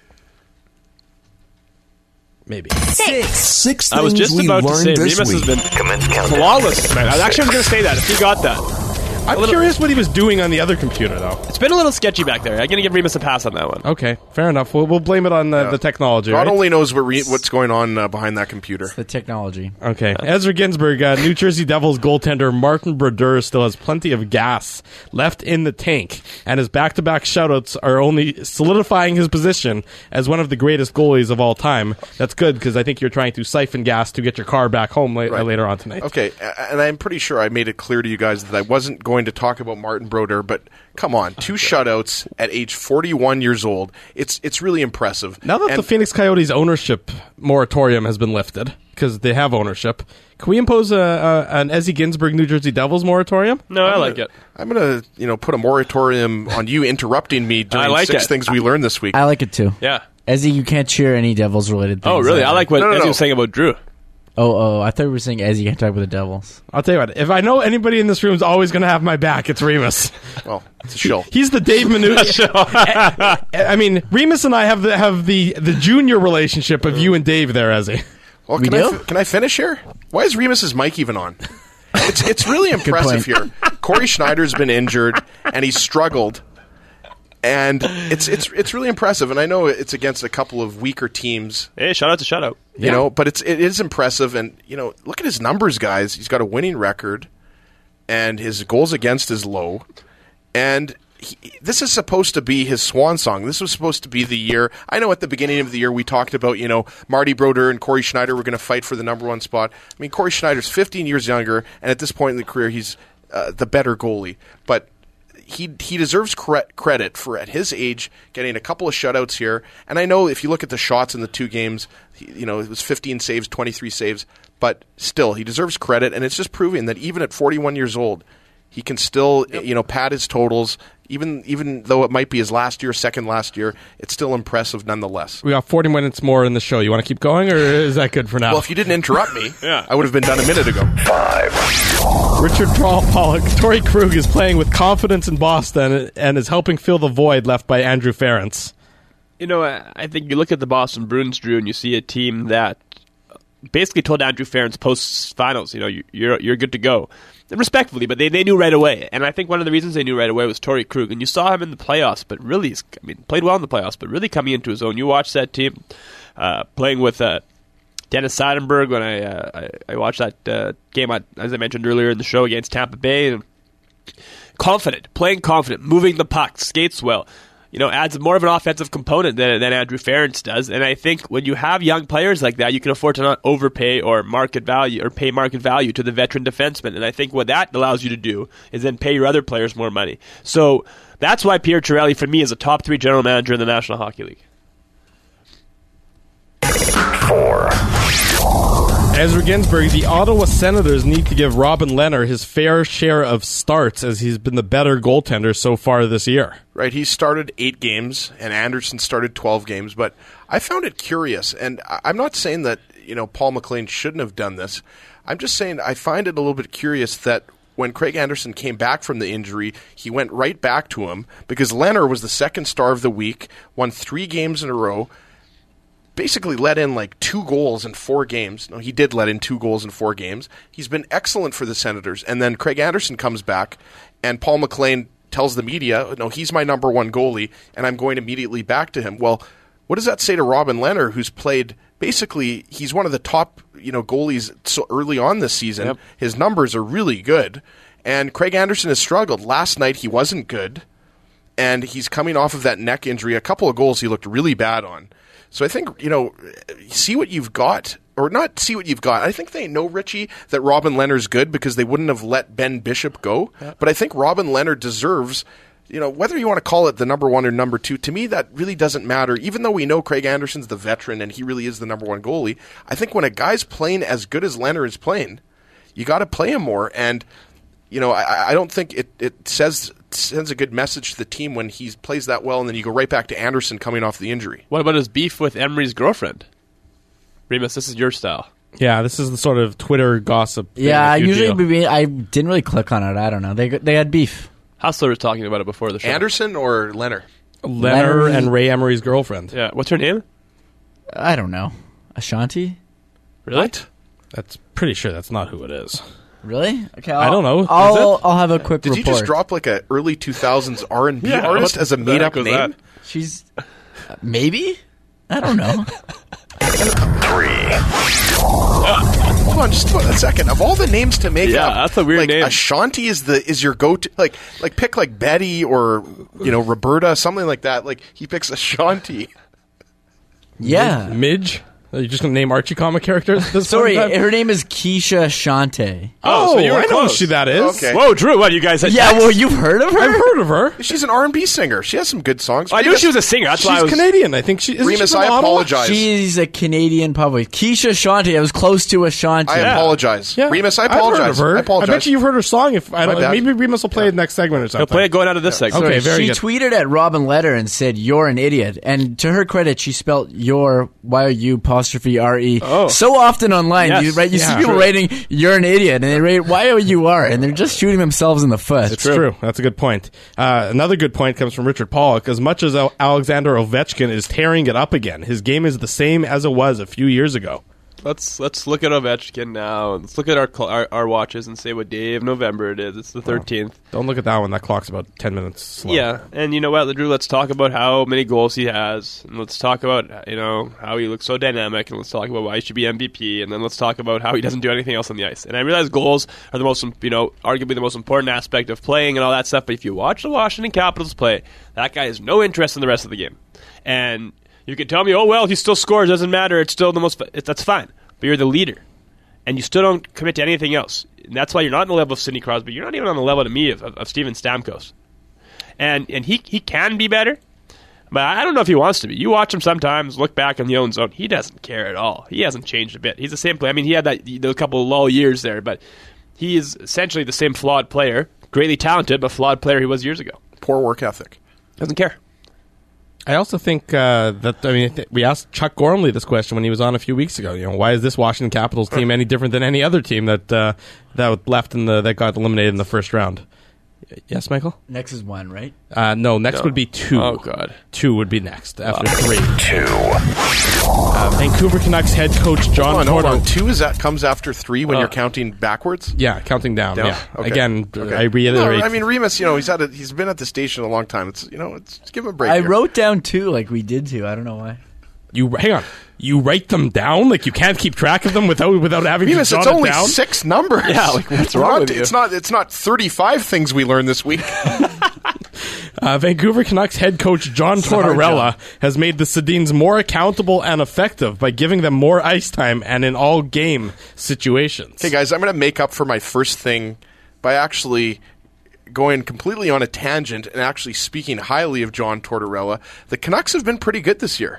Maybe. Six. Six I was things just we about to learned say, this Remus week. has been flawless tonight. I actually was going to say that, if you got that. I'm curious what he was doing on the other computer, though. It's been a little sketchy back there. I'm going to give Remus a pass on that one. Okay, fair enough. We'll, we'll blame it on uh, Yeah. the technology, God right? only knows what re- what's going on uh, behind that computer. The technology. Okay. Ezra Ginsburg, uh, New Jersey Devils goaltender Martin Brodeur still has plenty of gas left in the tank, and his back-to-back shutouts are only solidifying his position as one of the greatest goalies of all time. That's good, because I think you're trying to siphon gas to get your car back home la- Right. later on tonight. Okay, a- and I'm pretty sure I made it clear to you guys that I wasn't going to talk about Martin Brodeur, but come on, two shutouts at age forty-one years old. It's it's really impressive. Now that And- the Phoenix Coyotes ownership moratorium has been lifted, because they have ownership, can we impose a, a, an Ezzy Ginsburg New Jersey Devils moratorium? No, I like it. I'm going to, you know, put a moratorium on you interrupting me during I like six it. things we learned this week. I like it too. Yeah. Ezzy, you can't cheer any Devils related things. Oh, really? I like what No, no, Ezzy no. was saying about Drew. Oh, oh, I thought we were saying Ezzy can't talk about the Devils. I'll tell you what, if I know anybody in this room is always going to have my back, it's Remus. Well, it's a shill. He's the Dave Minucci. I mean, Remus and I have the have the, the junior relationship of you and Dave there, Ezzy. Well, We can, I, do? fi- can I finish here? Why is Remus's mic even on? It's it's really impressive here. Corey Schneider's been injured and he's struggled, and it's it's it's really impressive. And I know it's against a couple of weaker teams, Hey, shout out to shutout. you know, but it's it is impressive. And you know, look at his numbers, guys. He's got a winning record, and his goals against is low, and. He, this is supposed to be his swan song. This was supposed to be the year. I know at the beginning of the year we talked about, you know, Marty Brodeur and Corey Schneider were going to fight for the number one spot. I mean, Corey Schneider's fifteen years younger, and at this point in the career, he's uh, the better goalie. But he he deserves cre- credit for, at his age, getting a couple of shutouts here. And I know if you look at the shots in the two games, he, you know, it was fifteen saves, twenty-three saves. But still, he deserves credit, and it's just proving that even at forty-one years old, he can still, you know, pad his totals. Even even though it might be his last year, second last year, it's still impressive nonetheless. We got forty minutes more in the show. You want to keep going, or is that good for now? Well, if you didn't interrupt me, Yeah. I would have been done a minute ago. Richard Paul Pollock, Torrey Krug is playing with confidence in Boston and is helping fill the void left by Andrew Ferentz. You know, I I think you look at the Boston Bruins, Drew, and you see a team that basically told Andrew Ferentz post-finals, you know, you- you're you're good to go. Respectfully, but they, they knew right away. And I think one of the reasons they knew right away was Torrey Krug. And you saw him in the playoffs, but really, he's- I mean, played well in the playoffs, but really coming into his own. You watched that team uh, playing with uh, Dennis Seidenberg when I, uh, I I watched that uh, game, I, as I mentioned earlier in the show, against Tampa Bay. And confident, playing confident, moving the puck, skates well. You know, adds more of an offensive component than, than Andrew Ferentz does. And I think when you have young players like that, you can afford to not overpay or market value or pay market value to the veteran defenseman. And I think what that allows you to do is then pay your other players more money. So that's why Pierre Chiarelli, for me, is a top three general manager in the National Hockey League. Ezra Ginsburg, the Ottawa Senators need to give Robin Lehner his fair share of starts as he's been the better goaltender so far this year. Right, he started eight games, and Anderson started twelve games, but I found it curious, and I'm not saying that, you know, Paul McLean shouldn't have done this. I'm just saying I find it a little bit curious that when Craig Anderson came back from the injury, he went right back to him because Lehner was the second star of the week, won three games in a row, basically let in like two goals in four games. No, he did let in two goals in four games. He's been excellent for the Senators. And then Craig Anderson comes back, and Paul McLean tells the media, no, he's my number one goalie, and I'm going immediately back to him. Well, what does that say to Robin Lehner, who's played basically, he's one of the top, you know, goalies so early on this season. Yep. His numbers are really good. And Craig Anderson has struggled. Last night he wasn't good, and he's coming off of that neck injury. A couple of goals he looked really bad on. So I think, you know, see what you've got, or not see what you've got. I think they know, Richie, that Robin Lehner's good because they wouldn't have let Ben Bishop go. Yep. But I think Robin Lehner deserves, you know, whether you want to call it the number one or number two, to me that really doesn't matter. Even though we know Craig Anderson's the veteran and he really is the number one goalie, I think when a guy's playing as good as Lehner is playing, you got to play him more. And, you know, I, I don't think it, it says... sends a good message to the team when he plays that well, and then you go right back to Anderson coming off the injury. What about his beef with Emery's girlfriend? Remus, this is your style. Yeah, this is the sort of Twitter gossip. Yeah, I usually be, I didn't really click on it. I don't know. They they had beef. Hassler was talking about it before the show. Anderson or Lehner? Lehner and Ray Emery's girlfriend. Yeah, what's her name? I don't know. Ashanti? Really? What? That's pretty sure that's not who it is. Really? Okay, I'll, I don't know. I'll, I'll have a quick Did report. you just drop like a early two thousands R and B yeah, artist as a made-up name? That? She's... Uh, maybe? I don't know. Three. Hold on, just a second. Of all the names to make yeah, up, that's a weird like, name. Ashanti is the is your go-to. Like, like pick like Betty or, you know, Roberta, something like that. Like, he picks Ashanti. Yeah. Midge? Are you just going to name Archie comic characters? This Sorry, time? her name is Keisha Shante. Oh, so you were I know who close. she that is. Okay. Whoa, Drew, what, you guys had Yeah, text? well, you've heard of her? I've heard of her. She's an R and B singer. She has some good songs. I knew Remus, she was a singer. That's why I She's was... Canadian. I think she is. Remus, she I from Ottawa? apologize. She's a Canadian public. Keisha Shante. I was close to Ashanti. I Yeah. apologize. Yeah. Remus, I I've heard apologize. of her. I apologize. I bet you you've heard her song. If I My don't, bad. maybe Remus will play it next segment or He'll something. play it going out of this segment. Okay, very she good. tweeted at Robin Lehner and said, "You're an idiot." And to her credit, she spelled your Y O U apostrophe R E. Oh. So often online, Yes. you, right, you Yeah. see people True. writing, "You're an idiot," and they write Y O U R, and they're just shooting themselves in the foot. It's true. That's a good point. Uh, another good point comes from Richard Pollock. As much as Al- Alexander Ovechkin is tearing it up again, his game is the same as it was a few years ago. Let's let's look at Ovechkin now. Let's look at our, cl- our our watches and say what day of November it is. It's the thirteenth. Don't look at that one. That clock's about ten minutes slow. Yeah, and you know what, Drew? Let's talk about how many goals he has, and let's talk about you know how he looks so dynamic, and let's talk about why he should be M V P, and then let's talk about how he doesn't do anything else on the ice. And I realize goals are the most, you know, arguably the most important aspect of playing and all that stuff. But if you watch the Washington Capitals play, that guy has no interest in the rest of the game, and you can tell me, oh well, he still scores, doesn't matter. It's still the most. It, that's fine. But you're the leader, and you still don't commit to anything else. And that's why you're not on the level of Sidney Crosby. You're not even on the level, to me, of, of, of Steven Stamkos. And and he he can be better, but I don't know if he wants to be. You watch him sometimes, look back in the own zone. He doesn't care at all. He hasn't changed a bit. He's the same player. I mean, he had that those couple of lull years there, but he is essentially the same flawed player, greatly talented, but flawed player he was years ago. Poor work ethic. Doesn't care. I also think uh, that I mean th- we asked Chuck Gormley this question when he was on a few weeks ago. You know, why is this Washington Capitals team any different than any other team that uh, that left in the that got eliminated in the first round? Yes, Michael? Next is one, right? Uh, no, next No. would be two. Oh, God. Two would be next after three. Two. Uh, Vancouver Canucks head coach John Hold on, hold Tortorella. on. Two is that comes after three when Uh, you're counting backwards? Yeah, counting down. Down. Yeah. Okay. Again, Okay. I reiterate. No, I mean, Remus, you know, he's had a, he's been at the station a long time. It's you know, it's just give him a break. I here. wrote down two like we did two. I don't know why. you hang on. You write them down like you can't keep track of them without without having Remus, to it's jot it only down. six numbers. Yeah, like, what's We're wrong not- with you? It's not. It's not thirty-five things we learned this week. Uh, Vancouver Canucks head coach John Tortorella has made the Sedins more accountable and effective by giving them more ice time and in all game situations. Okay, guys, I'm going to make up for my first thing by actually going completely on a tangent and actually speaking highly of John Tortorella. The Canucks have been pretty good this year.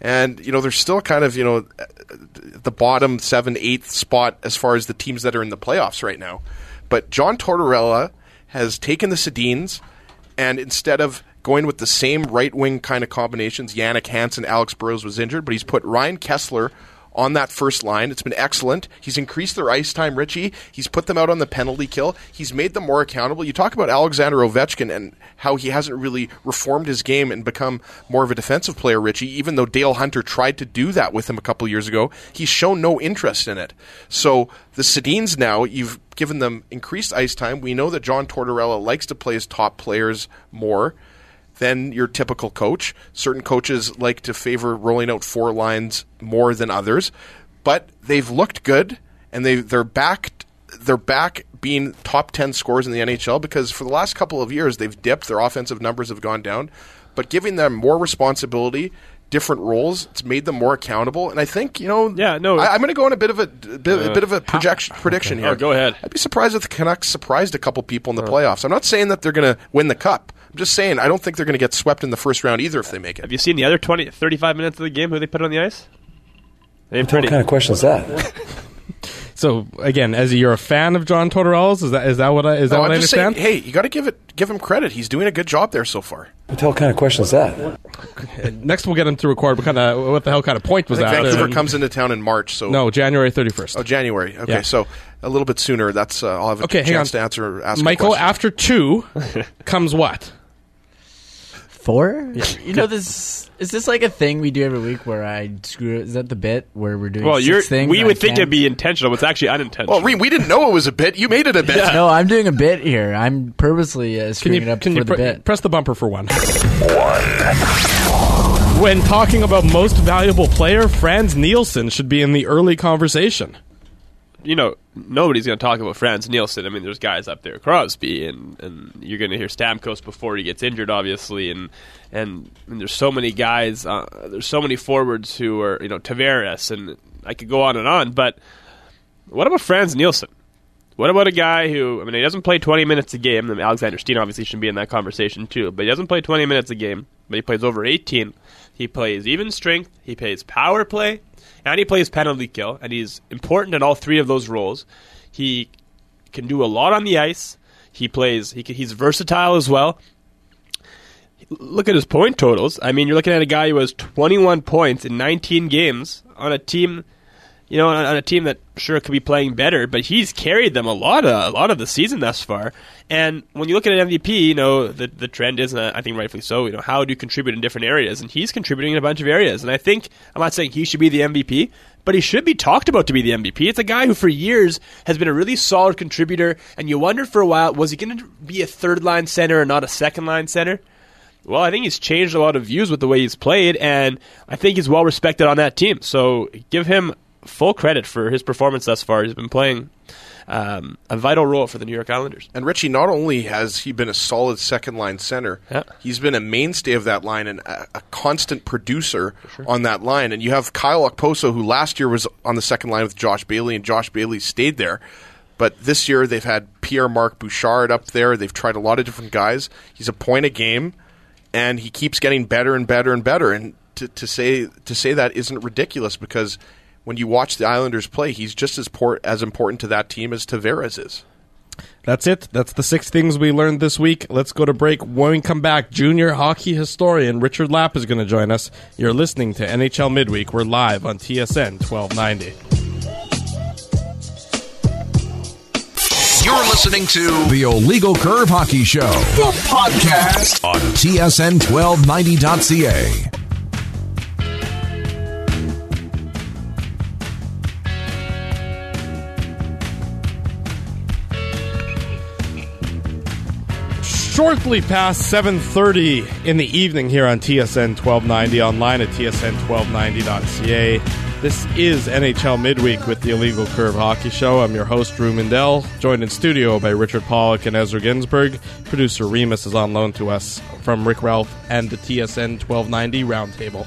And, you know, they're still kind of, you know, the bottom seven, eighth spot as far as the teams that are in the playoffs right now. But John Tortorella has taken the Sedins, and instead of going with the same right-wing kind of combinations, Yannick Hansen, Alex Burrows was injured, but he's put Ryan Kessler on that first line. It's been excellent. He's increased their ice time, Richie. He's put them out on the penalty kill. He's made them more accountable. You talk about Alexander Ovechkin and how he hasn't really reformed his game and become more of a defensive player, Richie, even though Dale Hunter tried to do that with him a couple years ago. He's shown no interest in it. So the Sedins now, you've given them increased ice time. We know that John Tortorella likes to play his top players more than your typical coach. Certain coaches like to favor rolling out four lines more than others, but they've looked good, and they they're back they're back being top ten scorers in the N H L, because for the last couple of years they've dipped, their offensive numbers have gone down, but giving them more responsibility, different roles, it's made them more accountable. And I think, you know, yeah, no, I, I'm going to go on a bit of a, bit, uh, a bit of a projection, prediction okay. here. Oh, go ahead. I'd be surprised if the Canucks surprised a couple people in the uh. playoffs. I'm not saying that they're going to win the cup. I'm just saying I don't think they're going to get swept in the first round either if they make it. Have you seen the other twenty, thirty-five minutes of the game, who they put on the ice? What kind of question is that? So again, as you're a fan of John Tortorella's, is that is that what I is no, that what I'm I just understand? Saying, hey, you got to give it give him credit. He's doing a good job there so far. What the hell kind of question is that? Next, we'll get him to record. What kind of what the hell kind of point was I think that? Vancouver and, comes into town in March. So no, January thirty-first. Oh, January. Okay, yeah. So a little bit sooner. That's uh, I'll have a okay, chance to answer. Ask Michael, after two comes what? Four? Yeah. You know, this is this like a thing we do every week where I screw it? Is that the bit where we're doing well, six you're, things? we would I think can't? it'd be intentional, but it's actually unintentional. Well, we, we didn't know it was a bit. You made it a bit. Yeah. No, I'm doing a bit here. I'm purposely uh, screwing can you, it up can for you the pr- bit. Press the bumper for one. When talking about most valuable player, Frans Nielsen should be in the early conversation. You know, nobody's going to talk about Frans Nielsen. I mean, there's guys up there, Crosby, and, and you're going to hear Stamkos before he gets injured, obviously, and and, and there's so many guys, uh, there's so many forwards who are, you know, Tavares, and I could go on and on, but what about Frans Nielsen? What about a guy who, I mean, he doesn't play twenty minutes a game, and Alexander Steen obviously should be in that conversation too, but he doesn't play twenty minutes a game, but he plays over eighteen. He plays even strength, he plays power play, and he plays penalty kill, and he's important in all three of those roles. He can do a lot on the ice. He plays. He can, he's versatile as well. Look at his point totals. I mean, you're looking at a guy who has twenty-one points in nineteen games on a team, you know, on a team that sure could be playing better, but he's carried them a lot of a lot of the season thus far. And when you look at an M V P, you know, the the trend is, uh, I think rightfully so, you know, how do you contribute in different areas? And he's contributing in a bunch of areas. And I think, I'm not saying he should be the M V P, but he should be talked about to be the M V P. It's a guy who for years has been a really solid contributor, and you wondered for a while, was he going to be a third-line center and not a second-line center? Well, I think he's changed a lot of views with the way he's played, and I think he's well-respected on that team. So give him full credit for his performance thus far. He's been playing um, a vital role for the New York Islanders. And Richie, not only has he been a solid second-line center, yeah. he's been a mainstay of that line and a, a constant producer sure. on that line. And you have Kyle Okposo, who last year was on the second line with Josh Bailey, and Josh Bailey stayed there. But this year they've had Pierre-Marc Bouchard up there. They've tried a lot of different guys. He's a point a game, and he keeps getting better and better and better. And to, to say to say that isn't ridiculous, because when you watch the Islanders play, he's just as por- as important to that team as Tavares is. That's it. That's the six things we learned this week. Let's go to break. When we come back, junior hockey historian Richard Lapp is going to join us. You're listening to N H L Midweek. We're live on T S N twelve ninety. You're listening to The Illegal Curve Hockey Show, the podcast on T S N twelve ninety dot C A. Shortly past seven thirty in the evening here on T S N twelve ninety, online at T S N twelve ninety dot C A. This is N H L Midweek with the Illegal Curve Hockey Show. I'm your host, Drew Mindell, joined in studio by Richard Pollock and Ezra Ginsburg. Producer Remus is on loan to us from Rick Ralph and the T S N twelve ninety Roundtable.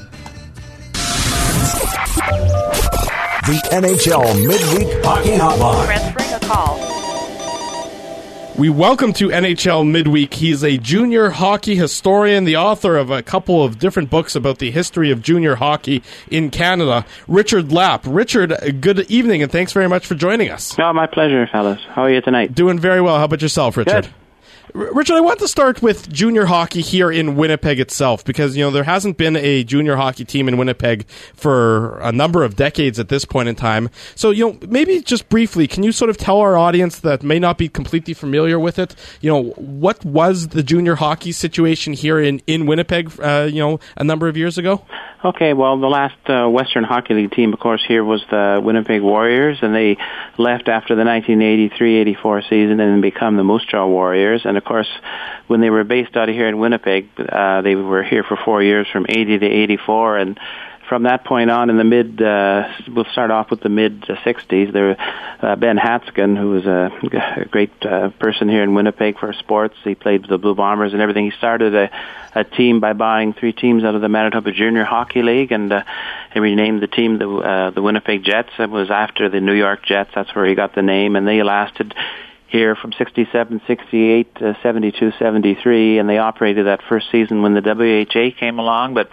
The N H L Midweek Hockey Hotline. Transferring a call. We welcome to N H L Midweek. He's a junior hockey historian, the author of a couple of different books about the history of junior hockey in Canada, Richard Lapp. Richard, good evening, and thanks very much for joining us. Oh, my pleasure, fellas. How are you tonight? Doing very well. How about yourself, Richard? Good. Richard, I want to start with junior hockey here in Winnipeg itself, because, you know, there hasn't been a junior hockey team in Winnipeg for a number of decades at this point in time. So, you know, maybe just briefly, can you sort of tell our audience that may not be completely familiar with it, you know, what was the junior hockey situation here in, in Winnipeg, uh, you know, a number of years ago? Okay, well, the last uh, Western Hockey League team, of course, here was the Winnipeg Warriors, and they left after the nineteen eighty-three eighty-four season and then become the Moose Jaw Warriors. And, of course, when they were based out of here in Winnipeg, uh, they were here for four years, from eighty to eighty-four, and from that point on, in the mid, uh, we'll start off with the mid-sixties, there uh, Ben Hatskin, who was a, a great uh, person here in Winnipeg for sports. He played with the Blue Bombers and everything. He started a, a team by buying three teams out of the Manitoba Junior Hockey League, and uh, he renamed the team the, uh, the Winnipeg Jets. It was after the New York Jets. That's where he got the name, and they lasted here from sixty-seven sixty-eight to seventy-two seventy-three, and they operated that first season when the W H A came along, but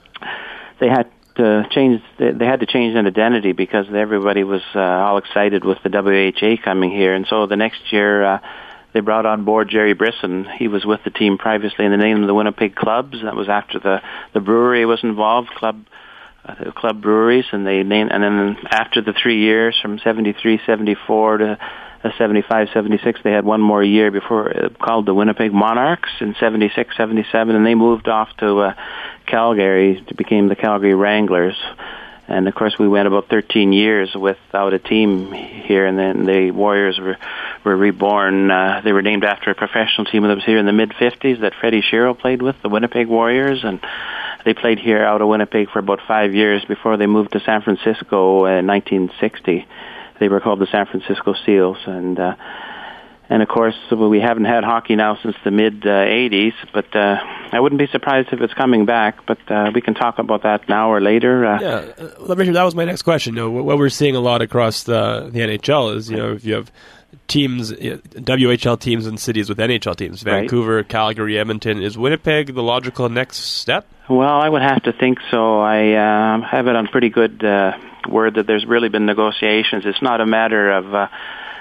they had to change, they had to change an identity because everybody was uh, all excited with the W H A coming here. And so the next year, uh, they brought on board Jerry Brisson. He was with the team previously in the name of the Winnipeg Clubs. That was after the, the brewery was involved, Club uh, Club Breweries, and they named, and then after the three years from seventy-three seventy-four to uh, seventy-five seventy-six, they had one more year before uh, called the Winnipeg Monarchs in seventy-six seventy-seven, and they moved off to uh, Calgary to become the Calgary Wranglers. And of course we went about thirteen years without a team here, and then the Warriors were were reborn. Uh, they were named after a professional team that was here in the mid fifties that Freddie Shero played with, the Winnipeg Warriors, and they played here out of Winnipeg for about five years before they moved to San Francisco in nineteen sixty. They were called the San Francisco Seals, and uh, and of course we haven't had hockey now since the mid uh, eighties. But uh, I wouldn't be surprised if it's coming back. But uh, we can talk about that now or later. Uh, yeah, uh, Richard, that was my next question. You know, what we're seeing a lot across the the N H L is, you know, if you have teams, W H L teams in cities with N H L teams, Vancouver, right. Calgary, Edmonton. Is Winnipeg the logical next step? Well, I would have to think so. I uh, have it on pretty good uh, word that there's really been negotiations. It's not a matter of uh,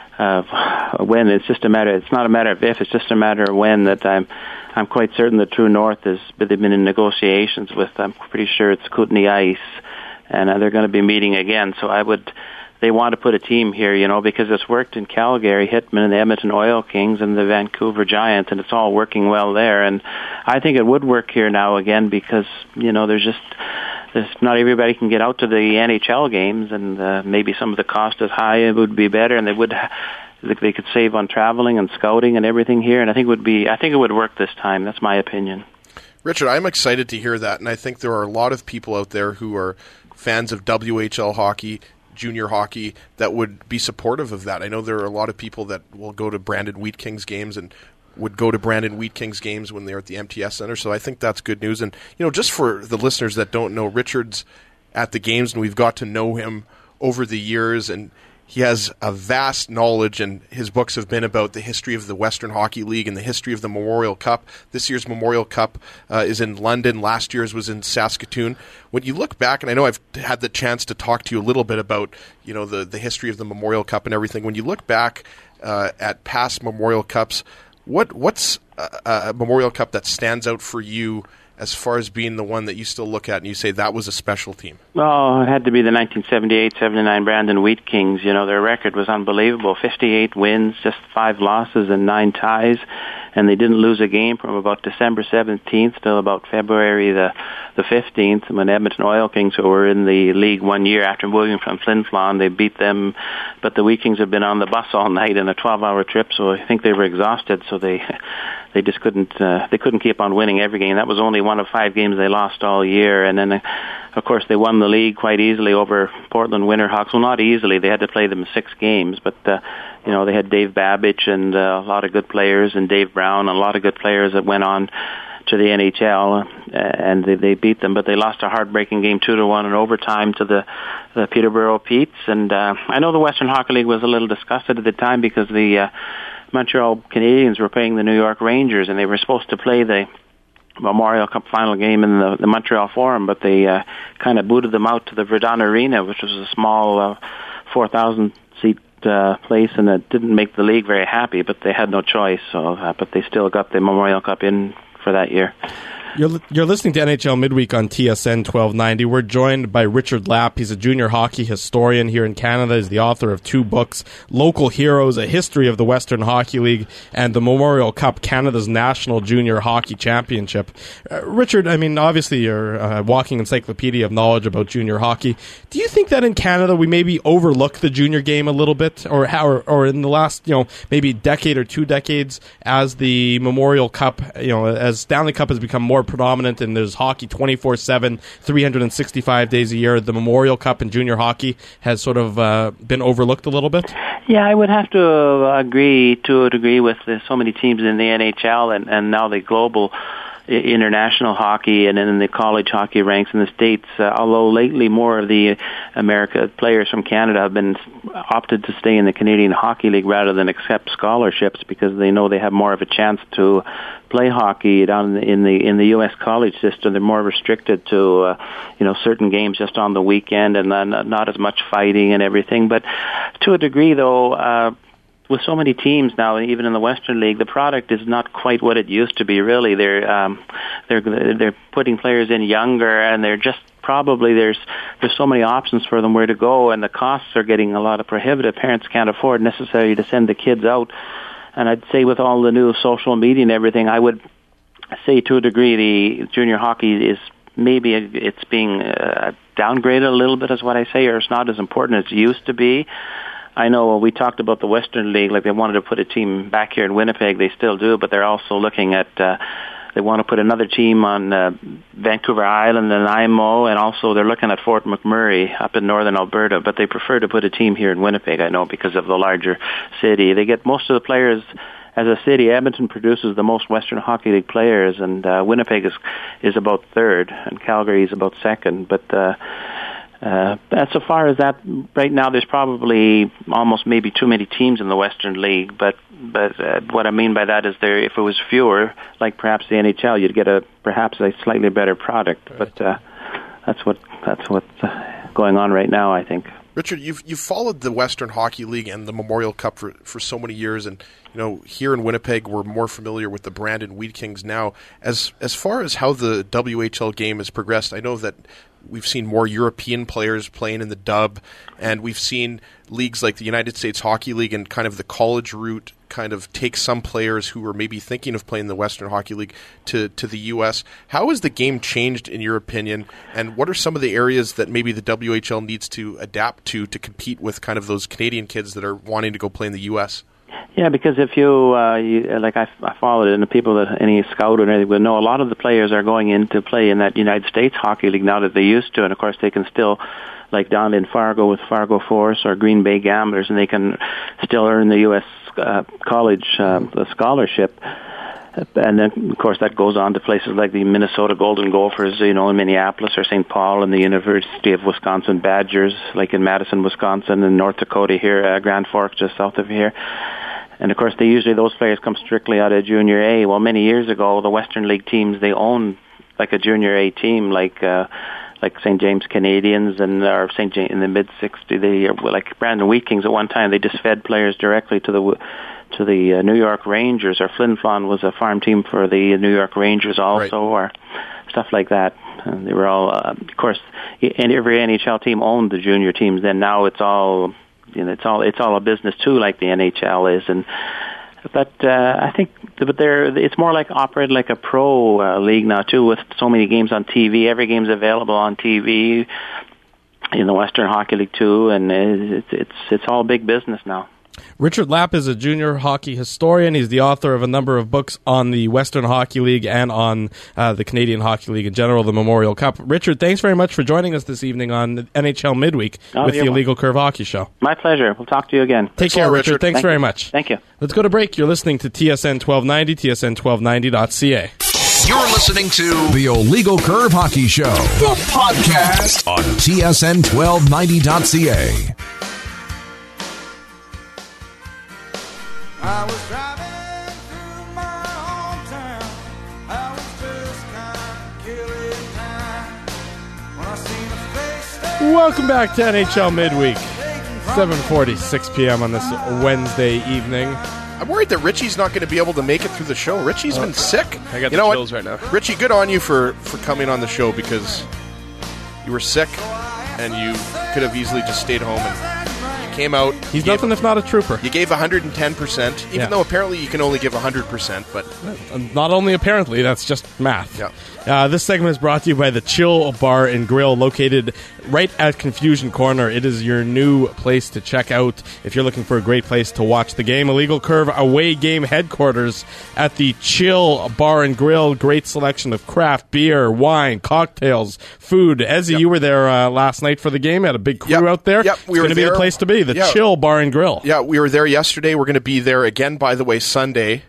of when. It's just a matter. It's not a matter of if. It's just a matter of when. That I'm I'm quite certain the True North is. They've been in negotiations with. I'm pretty sure it's Kootenay Ice, and uh, they're going to be meeting again. So I would. They want to put a team here, you know, because it's worked in Calgary, Hitman, and the Edmonton Oil Kings, and the Vancouver Giants, and it's all working well there. And I think it would work here now again because, you know, there's just there's not everybody can get out to the N H L games, and uh, maybe some of the cost is high. It would be better, and they would they could save on traveling and scouting and everything here. And I think it would be I think it would work this time. That's my opinion. Richard, I'm excited to hear that, and I think there are a lot of people out there who are fans of W H L hockey, junior hockey, that would be supportive of that. I know there are a lot of people that will go to Brandon Wheat Kings games and would go to Brandon Wheat Kings games when they're at the M T S Center, so I think that's good news. And, you know, just for the listeners that don't know, Richard's at the games, and we've got to know him over the years, and he has a vast knowledge, and his books have been about the history of the Western Hockey League and the history of the Memorial Cup. This year's Memorial Cup uh, is in London. Last year's was in Saskatoon. When you look back, and I know I've had the chance to talk to you a little bit about, you know, the, the history of the Memorial Cup and everything. When you look back uh, at past Memorial Cups, what what's a, a Memorial Cup that stands out for you as far as being the one that you still look at and you say that was a special team? Well, it had to be the nineteen seventy-eight seventy-nine Brandon Wheat Kings. You know, their record was unbelievable. fifty-eight wins, just five losses and nine ties. And they didn't lose a game from about December seventeenth till about February the, the fifteenth, when Edmonton Oil Kings, who were in the league one year after moving from Flin Flon, they beat them. But the Wheat Kings have been on the bus all night in a twelve-hour trip, so I think they were exhausted, so they they just couldn't uh, they couldn't keep on winning every game. That was only one of five games they lost all year. And then, uh, of course, they won the league quite easily over Portland Winterhawks. Well, not easily. They had to play them six games, but uh, you know, they had Dave Babbage and uh, a lot of good players, and Dave Brown, and a lot of good players that went on to the N H L, uh, and they, they beat them, but they lost a heartbreaking game two to one in overtime to the, the Peterborough Petes. And uh, I know the Western Hockey League was a little disgusted at the time because the uh, Montreal Canadiens were playing the New York Rangers, and they were supposed to play the Memorial Cup final game in the, the Montreal Forum, but they uh, kind of booted them out to the Verdun Arena, which was a small uh, four thousand seat uh, place, and it didn't make the league very happy, but they had no choice. So, uh, but they still got the Memorial Cup in for that year. You're, you're listening to N H L Midweek on T S N twelve ninety. We're joined by Richard Lapp. He's a junior hockey historian here in Canada. He's the author of two books, Local Heroes, A History of the Western Hockey League, and the Memorial Cup, Canada's National Junior Hockey Championship. Uh, Richard, I mean, obviously you're a walking encyclopedia of knowledge about junior hockey. Do you think that in Canada we maybe overlook the junior game a little bit, or how, or, or in the last, you know, maybe decade or two decades, as the Memorial Cup, you know, as Stanley Cup has become more predominant and there's hockey twenty-four seven, three hundred sixty-five days a year, the Memorial Cup in junior hockey has sort of uh, been overlooked a little bit? Yeah, I would have to agree to a degree with the, so many teams in the N H L and, and now the global international hockey and in the college hockey ranks in the States, uh, although lately more of the America players from Canada have been opted to stay in the Canadian Hockey League rather than accept scholarships because they know they have more of a chance to play hockey down in the in the, in the U S college system. They're more restricted to uh, you know certain games just on the weekend and then not as much fighting and everything. But to a degree, though, uh, with so many teams now, even in the Western League, the product is not quite what it used to be. Really, they're um, they're they're putting players in younger, and they're just probably there's there's so many options for them where to go, and the costs are getting a lot of prohibitive. Parents can't afford necessarily to send the kids out. And I'd say with all the new social media and everything, I would say to a degree the junior hockey is maybe it's being uh, downgraded a little bit, is what I say, or it's not as important as it used to be. I know we talked about the Western League, like they wanted to put a team back here in Winnipeg. They still do, but they're also looking at, uh, they want to put another team on uh, Vancouver Island and I M O, and also they're looking at Fort McMurray up in northern Alberta, but they prefer to put a team here in Winnipeg, I know, because of the larger city. They get most of the players as a city. Edmonton produces the most Western Hockey League players, and uh, Winnipeg is, is about third, and Calgary is about second, but... Uh, Uh, as so far as that, right now there's probably almost maybe too many teams in the Western League, but but uh, what I mean by that is there, if it was fewer, like perhaps the N H L, you'd get a perhaps a slightly better product. Right. But uh, that's what that's what's uh, going on right now, I think. Richard, you've you've followed the Western Hockey League and the Memorial Cup for, for so many years, and you know here in Winnipeg we're more familiar with the Brandon Wheat Kings now. As as far as how the W H L game has progressed, I know that we've seen more European players playing in the dub, and we've seen leagues like the United States Hockey League and kind of the college route kind of take some players who were maybe thinking of playing the Western Hockey League to, to the U S. How has the game changed, in your opinion, and what are some of the areas that maybe the W H L needs to adapt to to compete with kind of those Canadian kids that are wanting to go play in the U S? Yeah, because if you, uh, you like I, I followed it, and the people that any scout or anything would know, a lot of the players are going in to play in that United States Hockey League now that they used to, and of course they can still, like down in Fargo with Fargo Force or Green Bay Gamblers, and they can still earn the U S uh, college uh, scholarship. And then, of course, that goes on to places like the Minnesota Golden Gophers, you know, in Minneapolis, or Saint Paul, and the University of Wisconsin Badgers, like in Madison, Wisconsin, and North Dakota here, uh, Grand Forks, just south of here. And, of course, they usually, those players come strictly out of Junior A. Well, many years ago, the Western League teams, they owned like a Junior A team, like uh, like Saint James Canadians and or Saint James in the mid sixties. They like Brandon Wheat Kings at one time. They just fed players directly to the to the uh, New York Rangers, or Flin Flon was a farm team for the New York Rangers also, right. Or stuff like that. And they were all, uh, of course, and every N H L team owned the junior teams. Then now it's all, you know, it's all it's all a business too, like the N H L is. And but uh, I think, but they're it's more like operated like a pro uh, league now too, with so many games on T V. Every game's available on T V in the Western Hockey League too, and it's it's it's all big business now. Richard Lapp is a junior hockey historian. He's the author of a number of books on the Western Hockey League and on uh, the Canadian Hockey League in general, the Memorial Cup. Richard, thanks very much for joining us this evening on N H L Midweek oh, with the Illegal Curve Hockey Show. My pleasure. We'll talk to you again. Take Thanks care, lot, Richard. Richard. Thanks Thank very you. much. Thank you. Let's go to break. You're listening to T S N twelve ninety, T S N twelve ninety dot C A. You're listening to the Illegal Curve Hockey Show, the podcast on T S N twelve ninety dot C A. I was driving through my hometown. I was just kind of killing time when I seen a face that Welcome back to N H L Midweek, seven forty-six p.m. on this Wednesday evening. I'm worried that Richie's not going to be able to make it through the show. Richie's Oh. been sick. I got you the know chills what? right now. Richie, good on you for, for coming on the show because you were sick and you could have easily just stayed home and you came out. He's gave- nothing if not a trooper. You gave one hundred ten percent, even Yeah. though apparently you can only give one hundred percent. But Not only apparently, that's just math. Yeah. Uh, this segment is brought to you by the Chill Bar and Grill, located right at Confusion Corner. It is your new place to check out if you're looking for a great place to watch the game. Illegal Curve away game headquarters at the Chill Bar and Grill. Great selection of craft beer, wine, cocktails, food. Ezzy, Yep. you were there uh, last night for the game. Had a big crew Yep. out there. Yep, we it's were going to be the there. place to be. The Yeah. Chill Bar and Grill. yeah, we were there yesterday. We're going to be there again, by the way, Sunday.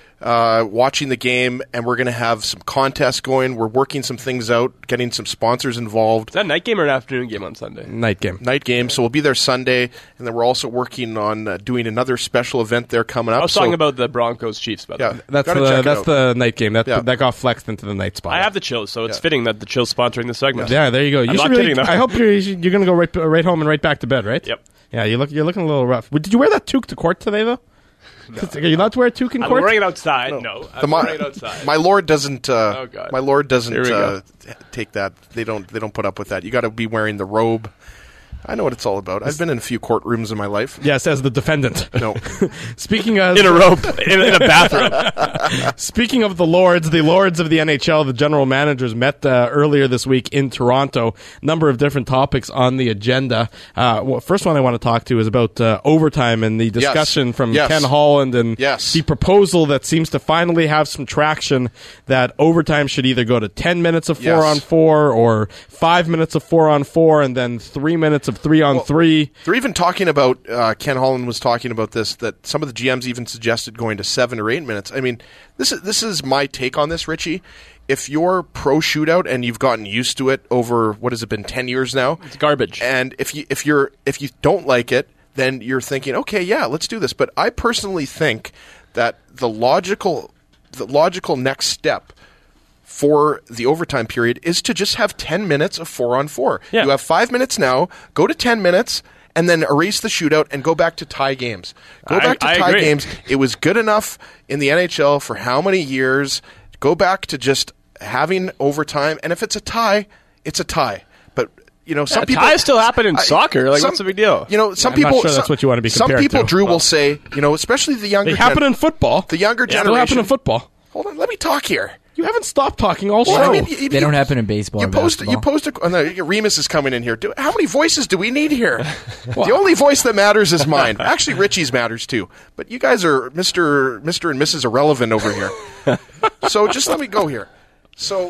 Uh, watching the game, and we're going to have some contests going. We're working some things out, getting some sponsors involved. Is that a night game or an afternoon game on Sunday? Night game. Night game, so we'll be there Sunday, and then we're also working on uh, doing another special event there coming up. I was so, talking about the Broncos Chiefs, by the yeah, way. That's gotta the check it that's out. the night game. That Yeah. that got flexed into the night spot. I have the chills, so it's Yeah. fitting that the chills sponsoring this segment. Yeah, there you go. You I'm should not really, kidding, though. I hope you're you're going to go right right home and right back to bed, right? Yep. Yeah, you look you're looking a little rough. Did you wear that toque to court today though? Are you allowed to wear a toque in I'm court? wearing it outside. No, I'm The my, wearing it outside. my lord doesn't. Uh, Oh, God. My lord doesn't Here we uh, take that. They don't. They don't put up with that. You got to be wearing the robe. I know what it's all about. I've been in a few courtrooms in my life. Yes, as the defendant. No. Speaking of in a robe, in, in a bathroom. Speaking of the Lords, the Lords of the N H L, the general managers met uh, earlier this week in Toronto. Number of different topics on the agenda. Uh, well, first one I want to talk to is about uh, overtime and the discussion from Yes. Ken Holland and Yes. the proposal that seems to finally have some traction that overtime should either go to ten minutes of four Yes. on four or five minutes of four on four and then three minutes of three on three. They're even talking about, uh, Ken Holland was talking about this, that some of the G Ms even suggested going to seven or eight minutes. I mean, this is, this is my take on this, Richie. If you're pro shootout and you've gotten used to it over, what has it been, ten years now? It's garbage. And if you, if you're, if you don't like it, then you're thinking, okay, yeah, let's do this. But I personally think that the logical, the logical next step for the overtime period is to just have ten minutes of four on four. Yeah. You have five minutes now, go to ten minutes, and then erase the shootout and go back to tie games. Go I- back to I tie agree. games. It was good enough in the N H L for how many years? Go back to just having overtime, and if it's a tie, it's a tie. But you know, some Yeah, people ties still happen in I- soccer. Like, some- what's the big deal? You know, some I'm not people. sure that's some, what you want to be Some compared people, to. Drew, Well- will say, you know, especially the younger. They happen gen- in football. The younger They still generation. happen in football. Hold on, let me talk here. You haven't stopped talking all Well, show. I mean, you- They you- don't happen in baseball You or post. You basketball. post. A, oh, no, Remus is coming in here. Do, how many voices do we need here? The only voice that matters is mine. Actually, Richie's matters too. But you guys are Mister Mister and Missus Irrelevant over here. So just let me go here. So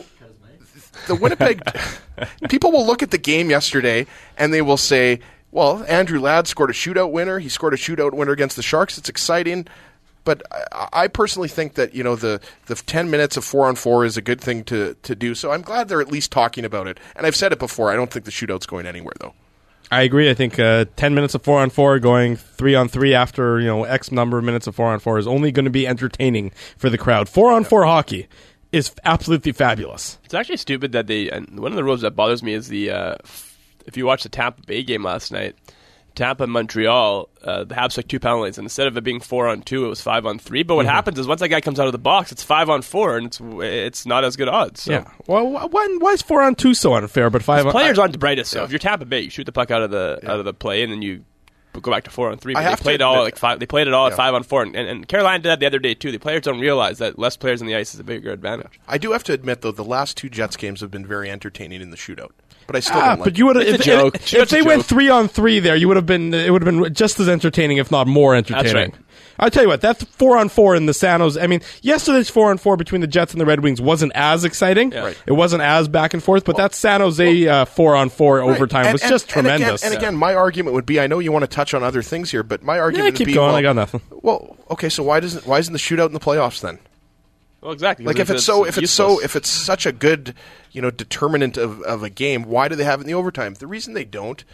the Winnipeg people will look at the game yesterday and they will say, "Well, Andrew Ladd scored a shootout winner. He scored a shootout winner against the Sharks. It's exciting." But I, I personally think that, you know, the, the ten minutes of four on four is a good thing to, to do. So I'm glad they're at least talking about it. And I've said it before. I don't think the shootout's going anywhere, though. I agree. I think uh, ten minutes of four on four going three on three after you know X number of minutes of four on four is only going to be entertaining for the crowd. Four on four hockey is absolutely fabulous. It's actually stupid that they. And one of the rules that bothers me is the. Uh, f- if you watch the Tampa Bay game last night, Tampa Montreal, uh, the Habs took two penalties, and instead of it being four on two, it was five on three. But what Mm-hmm. happens is once that guy comes out of the box, it's five on four, and it's it's not as good odds. So. Yeah. Well, wh- why, why is four on two so unfair? But five on Players I- aren't the brightest. So if you're Tampa Bay, you shoot the puck out of the out of the play, and then you go back to four on three. I But they have to played it all admit- like five. They played it all Yeah. at five on four, and, and, and Carolina did that the other day too. The players don't realize that less players on the ice is a bigger advantage. I do have to admit, though, the last two Jets games have been very entertaining in the shootout. But I still Ah, don't like but you would have It's if, a joke. if, Sure, if it's a they went joke. three on three there, you would have been it would have been just as entertaining, if not more entertaining. right. I'll tell you what, that four on four in the San Jose. I mean, yesterday's four on four between the Jets and the Red Wings wasn't as exciting. Yeah. Right. It wasn't as back and forth, but that San Jose uh, four on four overtime And- was and- just and again- tremendous. And again, my argument would be, I know you want to touch on other things here, but my argument Yeah, would keep be, going. well, I got nothing. Well, okay, so why doesn't why isn't the shootout in the playoffs then? Well, exactly. Like if because it's so if it's so useless. if it's such a good, you know, determinant of, of a game, why do they have it in the overtime? The reason they don't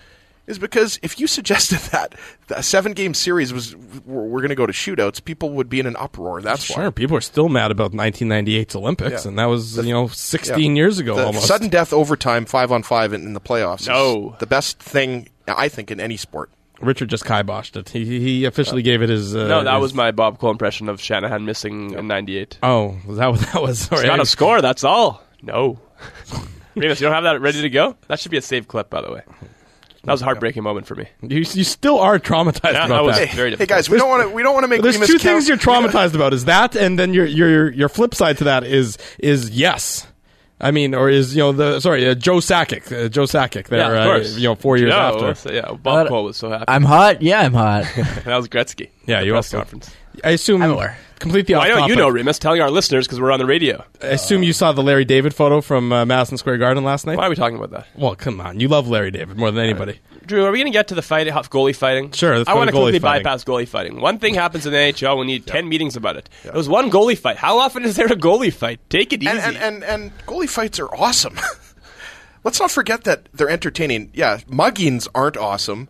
is because if you suggested that a seven-game series was we're, we're going to go to shootouts, people would be in an uproar. That's sure, why. People are still mad about nineteen ninety-eight's Olympics, Yeah. and that was The- you know sixteen Yeah. years ago The almost. sudden death overtime five on five in, in the playoffs. No. is the best thing I think in any sport. Richard just kiboshed it. He he officially gave it his. Uh, no, that his- was my Bob Cole impression of Shanahan missing in ninety-eight. Oh, was that what that was? Sorry, It's not I- a score, that's all. No. Remus, you don't have that ready to go? That should be a saved clip, by the way. That was a heartbreaking moment for me. You you still are traumatized Yeah, about that was that. very Hey difficult. guys, we don't want to we don't want to make There's Remus two count- things you're traumatized about. Is that, and then your your your flip side to that is is yes. I mean, or is you know the sorry uh, Joe Sakic, uh, Joe Sakic there, Yeah, of course. uh, you know, four years No, after. so, yeah, Bob Cole was so happy. I'm hot. Yeah, I'm hot. that was Gretzky. Yeah, the you press also- conference. I assume I'm aware. completely Well, off I know topic. you know, Remus. Telling our listeners because we're on the radio. I assume you saw the Larry David photo from uh, Madison Square Garden last night. Why are we talking about that? Well, come on, you love Larry David more than anybody. Drew, are we going to get to the fight, goalie fighting? Sure, let's I go want to to goalie quickly fighting. bypass goalie fighting. One thing happens in the N H L, we need ten meetings about it. There was one goalie fight. How often is there a goalie fight? Take it easy. and, and, and, and goalie fights are awesome. Let's not forget that they're entertaining. Yeah, muggings aren't awesome,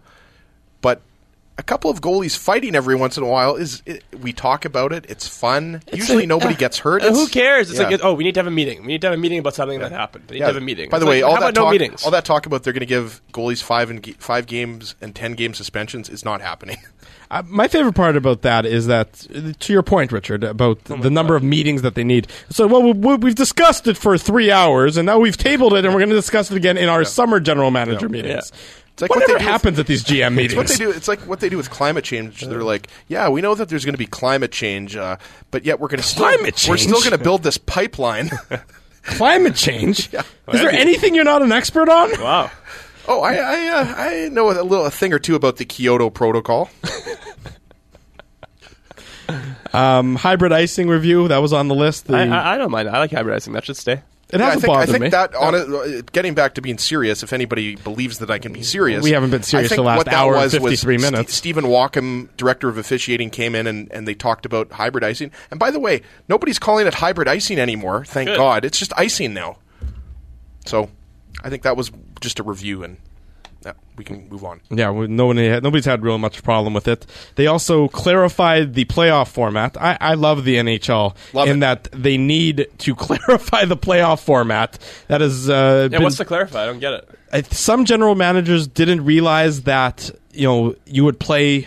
but a couple of goalies fighting every once in a while is. It, we talk about it. It's fun. Usually a- nobody uh, gets hurt. Uh, who It's- cares? It's yeah. like, oh, we need to have a meeting. We need to have a meeting about something that happened. We need Yeah. to have a meeting. By the It's way, like, all how that about no talk, meetings? all that talk about they're going to give goalies five and ge- five games and ten game suspensions is not happening. Uh, my favorite part about that is that, uh, to your point, Richard, about Oh the number of meetings that they need. So, well, we, we- we've discussed it for three hours, and now we've tabled it, and we're going to discuss it again in our summer general manager meetings. It's like Whatever what they do happens at these G M It's what meetings. they do. It's like what they do with climate change. They're like, yeah, we know that there's going to be climate change, uh, but yet we're going to still Climate we're change? still going to build this pipeline. Climate change? Yeah. Is there anything you're not an expert on? Wow. Oh, I I, uh, I know a little a thing or two about the Kyoto Protocol. Um, hybrid icing review, that was on the list. The, I, I, I don't mind. I like hybridizing. That should stay. it Yeah, I hasn't think, I bothered think me. that on it, uh, getting back to being serious, if anybody believes that I can be serious, We haven't been serious I think the last what that hour and was was fifty-three Ste- minutes. Stephen Walkham, director of officiating, came in and, and they talked about hybrid icing. And by the way, nobody's calling it hybrid icing anymore. Thank Good. God, it's just icing now. So, I think that was just a review, and yeah, we can move on. Yeah, well, nobody had, nobody's had real much problem with it. They also clarified the playoff format. I, I love the N H L Love in it. that they need to clarify the playoff format. That is, uh, Yeah, been- what's to clarify? I don't get it. I- some general managers didn't realize that you know you would play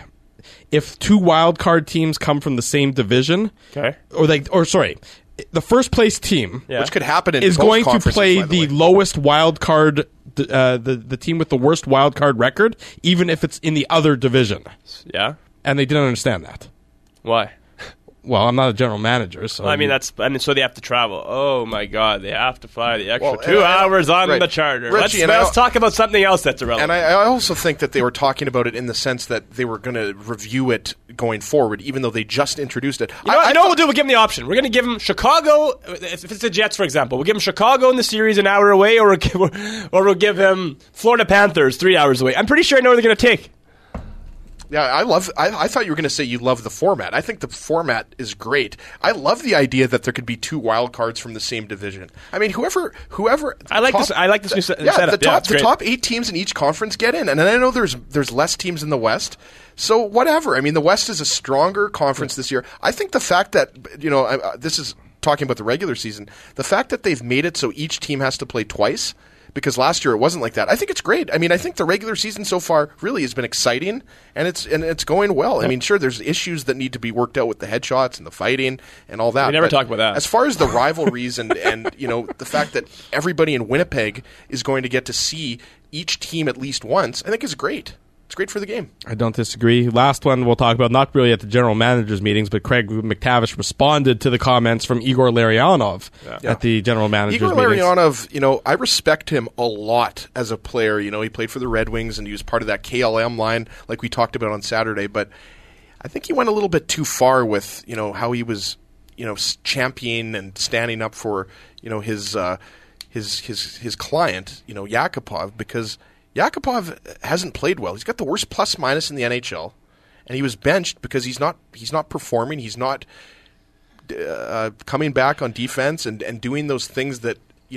if two wild card teams come from the same division, Okay. or like, or sorry, the first place team Yeah. Which could happen in is both going to conferences, play by the, the way. lowest wild card, uh, the the team with the worst wild card record, even if it's in the other division. Yeah. And they didn't understand that. Why? Well, I'm not a general manager, so Well, I mean, that's. I mean, so they have to travel. Oh my God, they have to fly the extra Well, two and I- hours on right. the charter. Richie, let's and I- let's talk about something else that's irrelevant. And I, I also think that they were talking about it in the sense that they were going to review it going forward, even though they just introduced it. You know, I, what, I you know what thought- we'll do? We'll give them the option. We're going to give them Chicago. If it's the Jets, for example, we'll give them Chicago in the series an hour away, or we'll give, or we'll give them Florida Panthers three hours away. I'm pretty sure I know what they're going to take. Yeah, I love. I, I thought you were going to say you love the format. I think the format is great. I love the idea that there could be two wild cards from the same division. I mean, whoever, whoever. I like top- this. I like this new se- Yeah, setup. the Yeah, top, it's the great. top eight teams in each conference get in, and I know there's there's less teams in the West. So whatever. I mean, the West is a stronger conference this year. I think the fact that you know I, uh, this is talking about the regular season. The fact that they've made it so each team has to play twice. Because last year it wasn't like that. I think it's great. I mean, I think the regular season so far really has been exciting, and it's and it's going well. I mean, sure, there's issues that need to be worked out with the headshots and the fighting and all that. We never but talk about that. As far as the rivalries and and you know the fact that everybody in Winnipeg is going to get to see each team at least once, I think is great. It's great for the game. I don't disagree. Last one we'll talk about, not really at the general managers meetings, but Craig McTavish responded to the comments from Igor Larionov Yeah. at the general managers Igor meetings. Larionov, you know, I respect him a lot as a player. You know, he played for the Red Wings and he was part of that K L M line like we talked about on Saturday. But I think he went a little bit too far with, you know, how he was, you know, s- championing and standing up for, you know, his uh, his his his client, you know, Yakupov, because Yakupov hasn't played well. He's got the worst plus minus in the N H L, and he was benched because he's not he's not performing. He's not uh, coming back on defense and, and doing those things that, you know,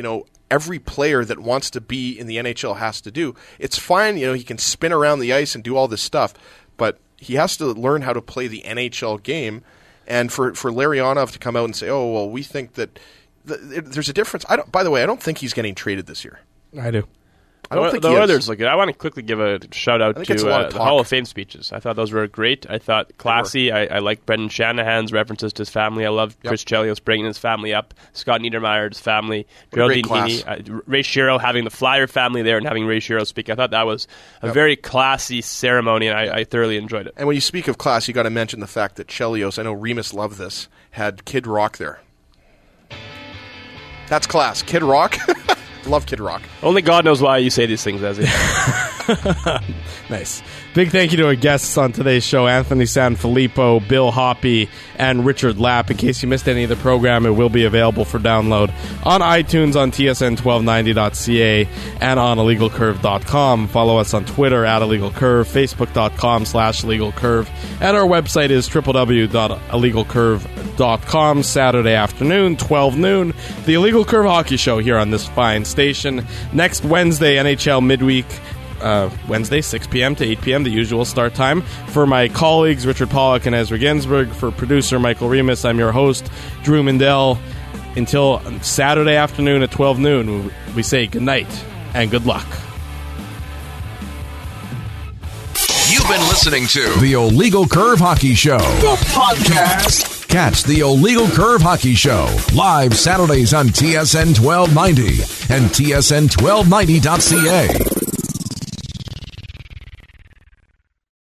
every player that wants to be in the N H L has to do. It's fine, you know, he can spin around the ice and do all this stuff, but he has to learn how to play the N H L game. And for, for Larionov to come out and say, oh, well, we think that th- there's a difference. I don't. By the way, I don't think he's getting traded this year. I do. I don't the, think the he is. Oilers look good. I want to quickly give a shout out I think it's to a lot uh, of the talk. Hall of Fame speeches. I thought those were great. I thought classy. I, I liked Brendan Shanahan's references to his family. I loved Yep. Chris Chelios bringing his family up. Scott Niedermayer's family. What a great Geraldine Heaney. Uh, Ray Shero having the Flyer family there and having Ray Shero speak. I thought that was a Yep. very classy ceremony, and I, I thoroughly enjoyed it. And when you speak of class, you got to mention the fact that Chelios, I know Remus loved this, had Kid Rock there. That's class. Kid Rock. Love Kid Rock. Only God knows why you say these things, Ezzy. Nice. Big thank you to our guests on today's show, Anthony Sanfilippo, Bill Hoppy, and Richard Lapp. In case you missed any of the program, it will be available for download on iTunes, on T S N twelve ninety dot C A, and on illegal curve dot com. Follow us on Twitter at illegalcurve, facebook dot com slash illegalcurve, and our website is w w w dot illegal curve dot com. Saturday afternoon, twelve noon, the Illegal Curve Hockey Show here on this fine station. Next Wednesday, N H L midweek, uh, Wednesday, six p.m. to eight p.m., the usual start time. For my colleagues, Richard Pollack and Ezra Ginsburg, for producer Michael Remus, I'm your host, Drew Mindell. Until Saturday afternoon at twelve noon, we say good night and good luck. You've been listening to the Illegal Curve Hockey Show, the podcast. Catch the Illegal Curve Hockey Show live Saturdays on T S N twelve ninety and T S N twelve ninety dot C A.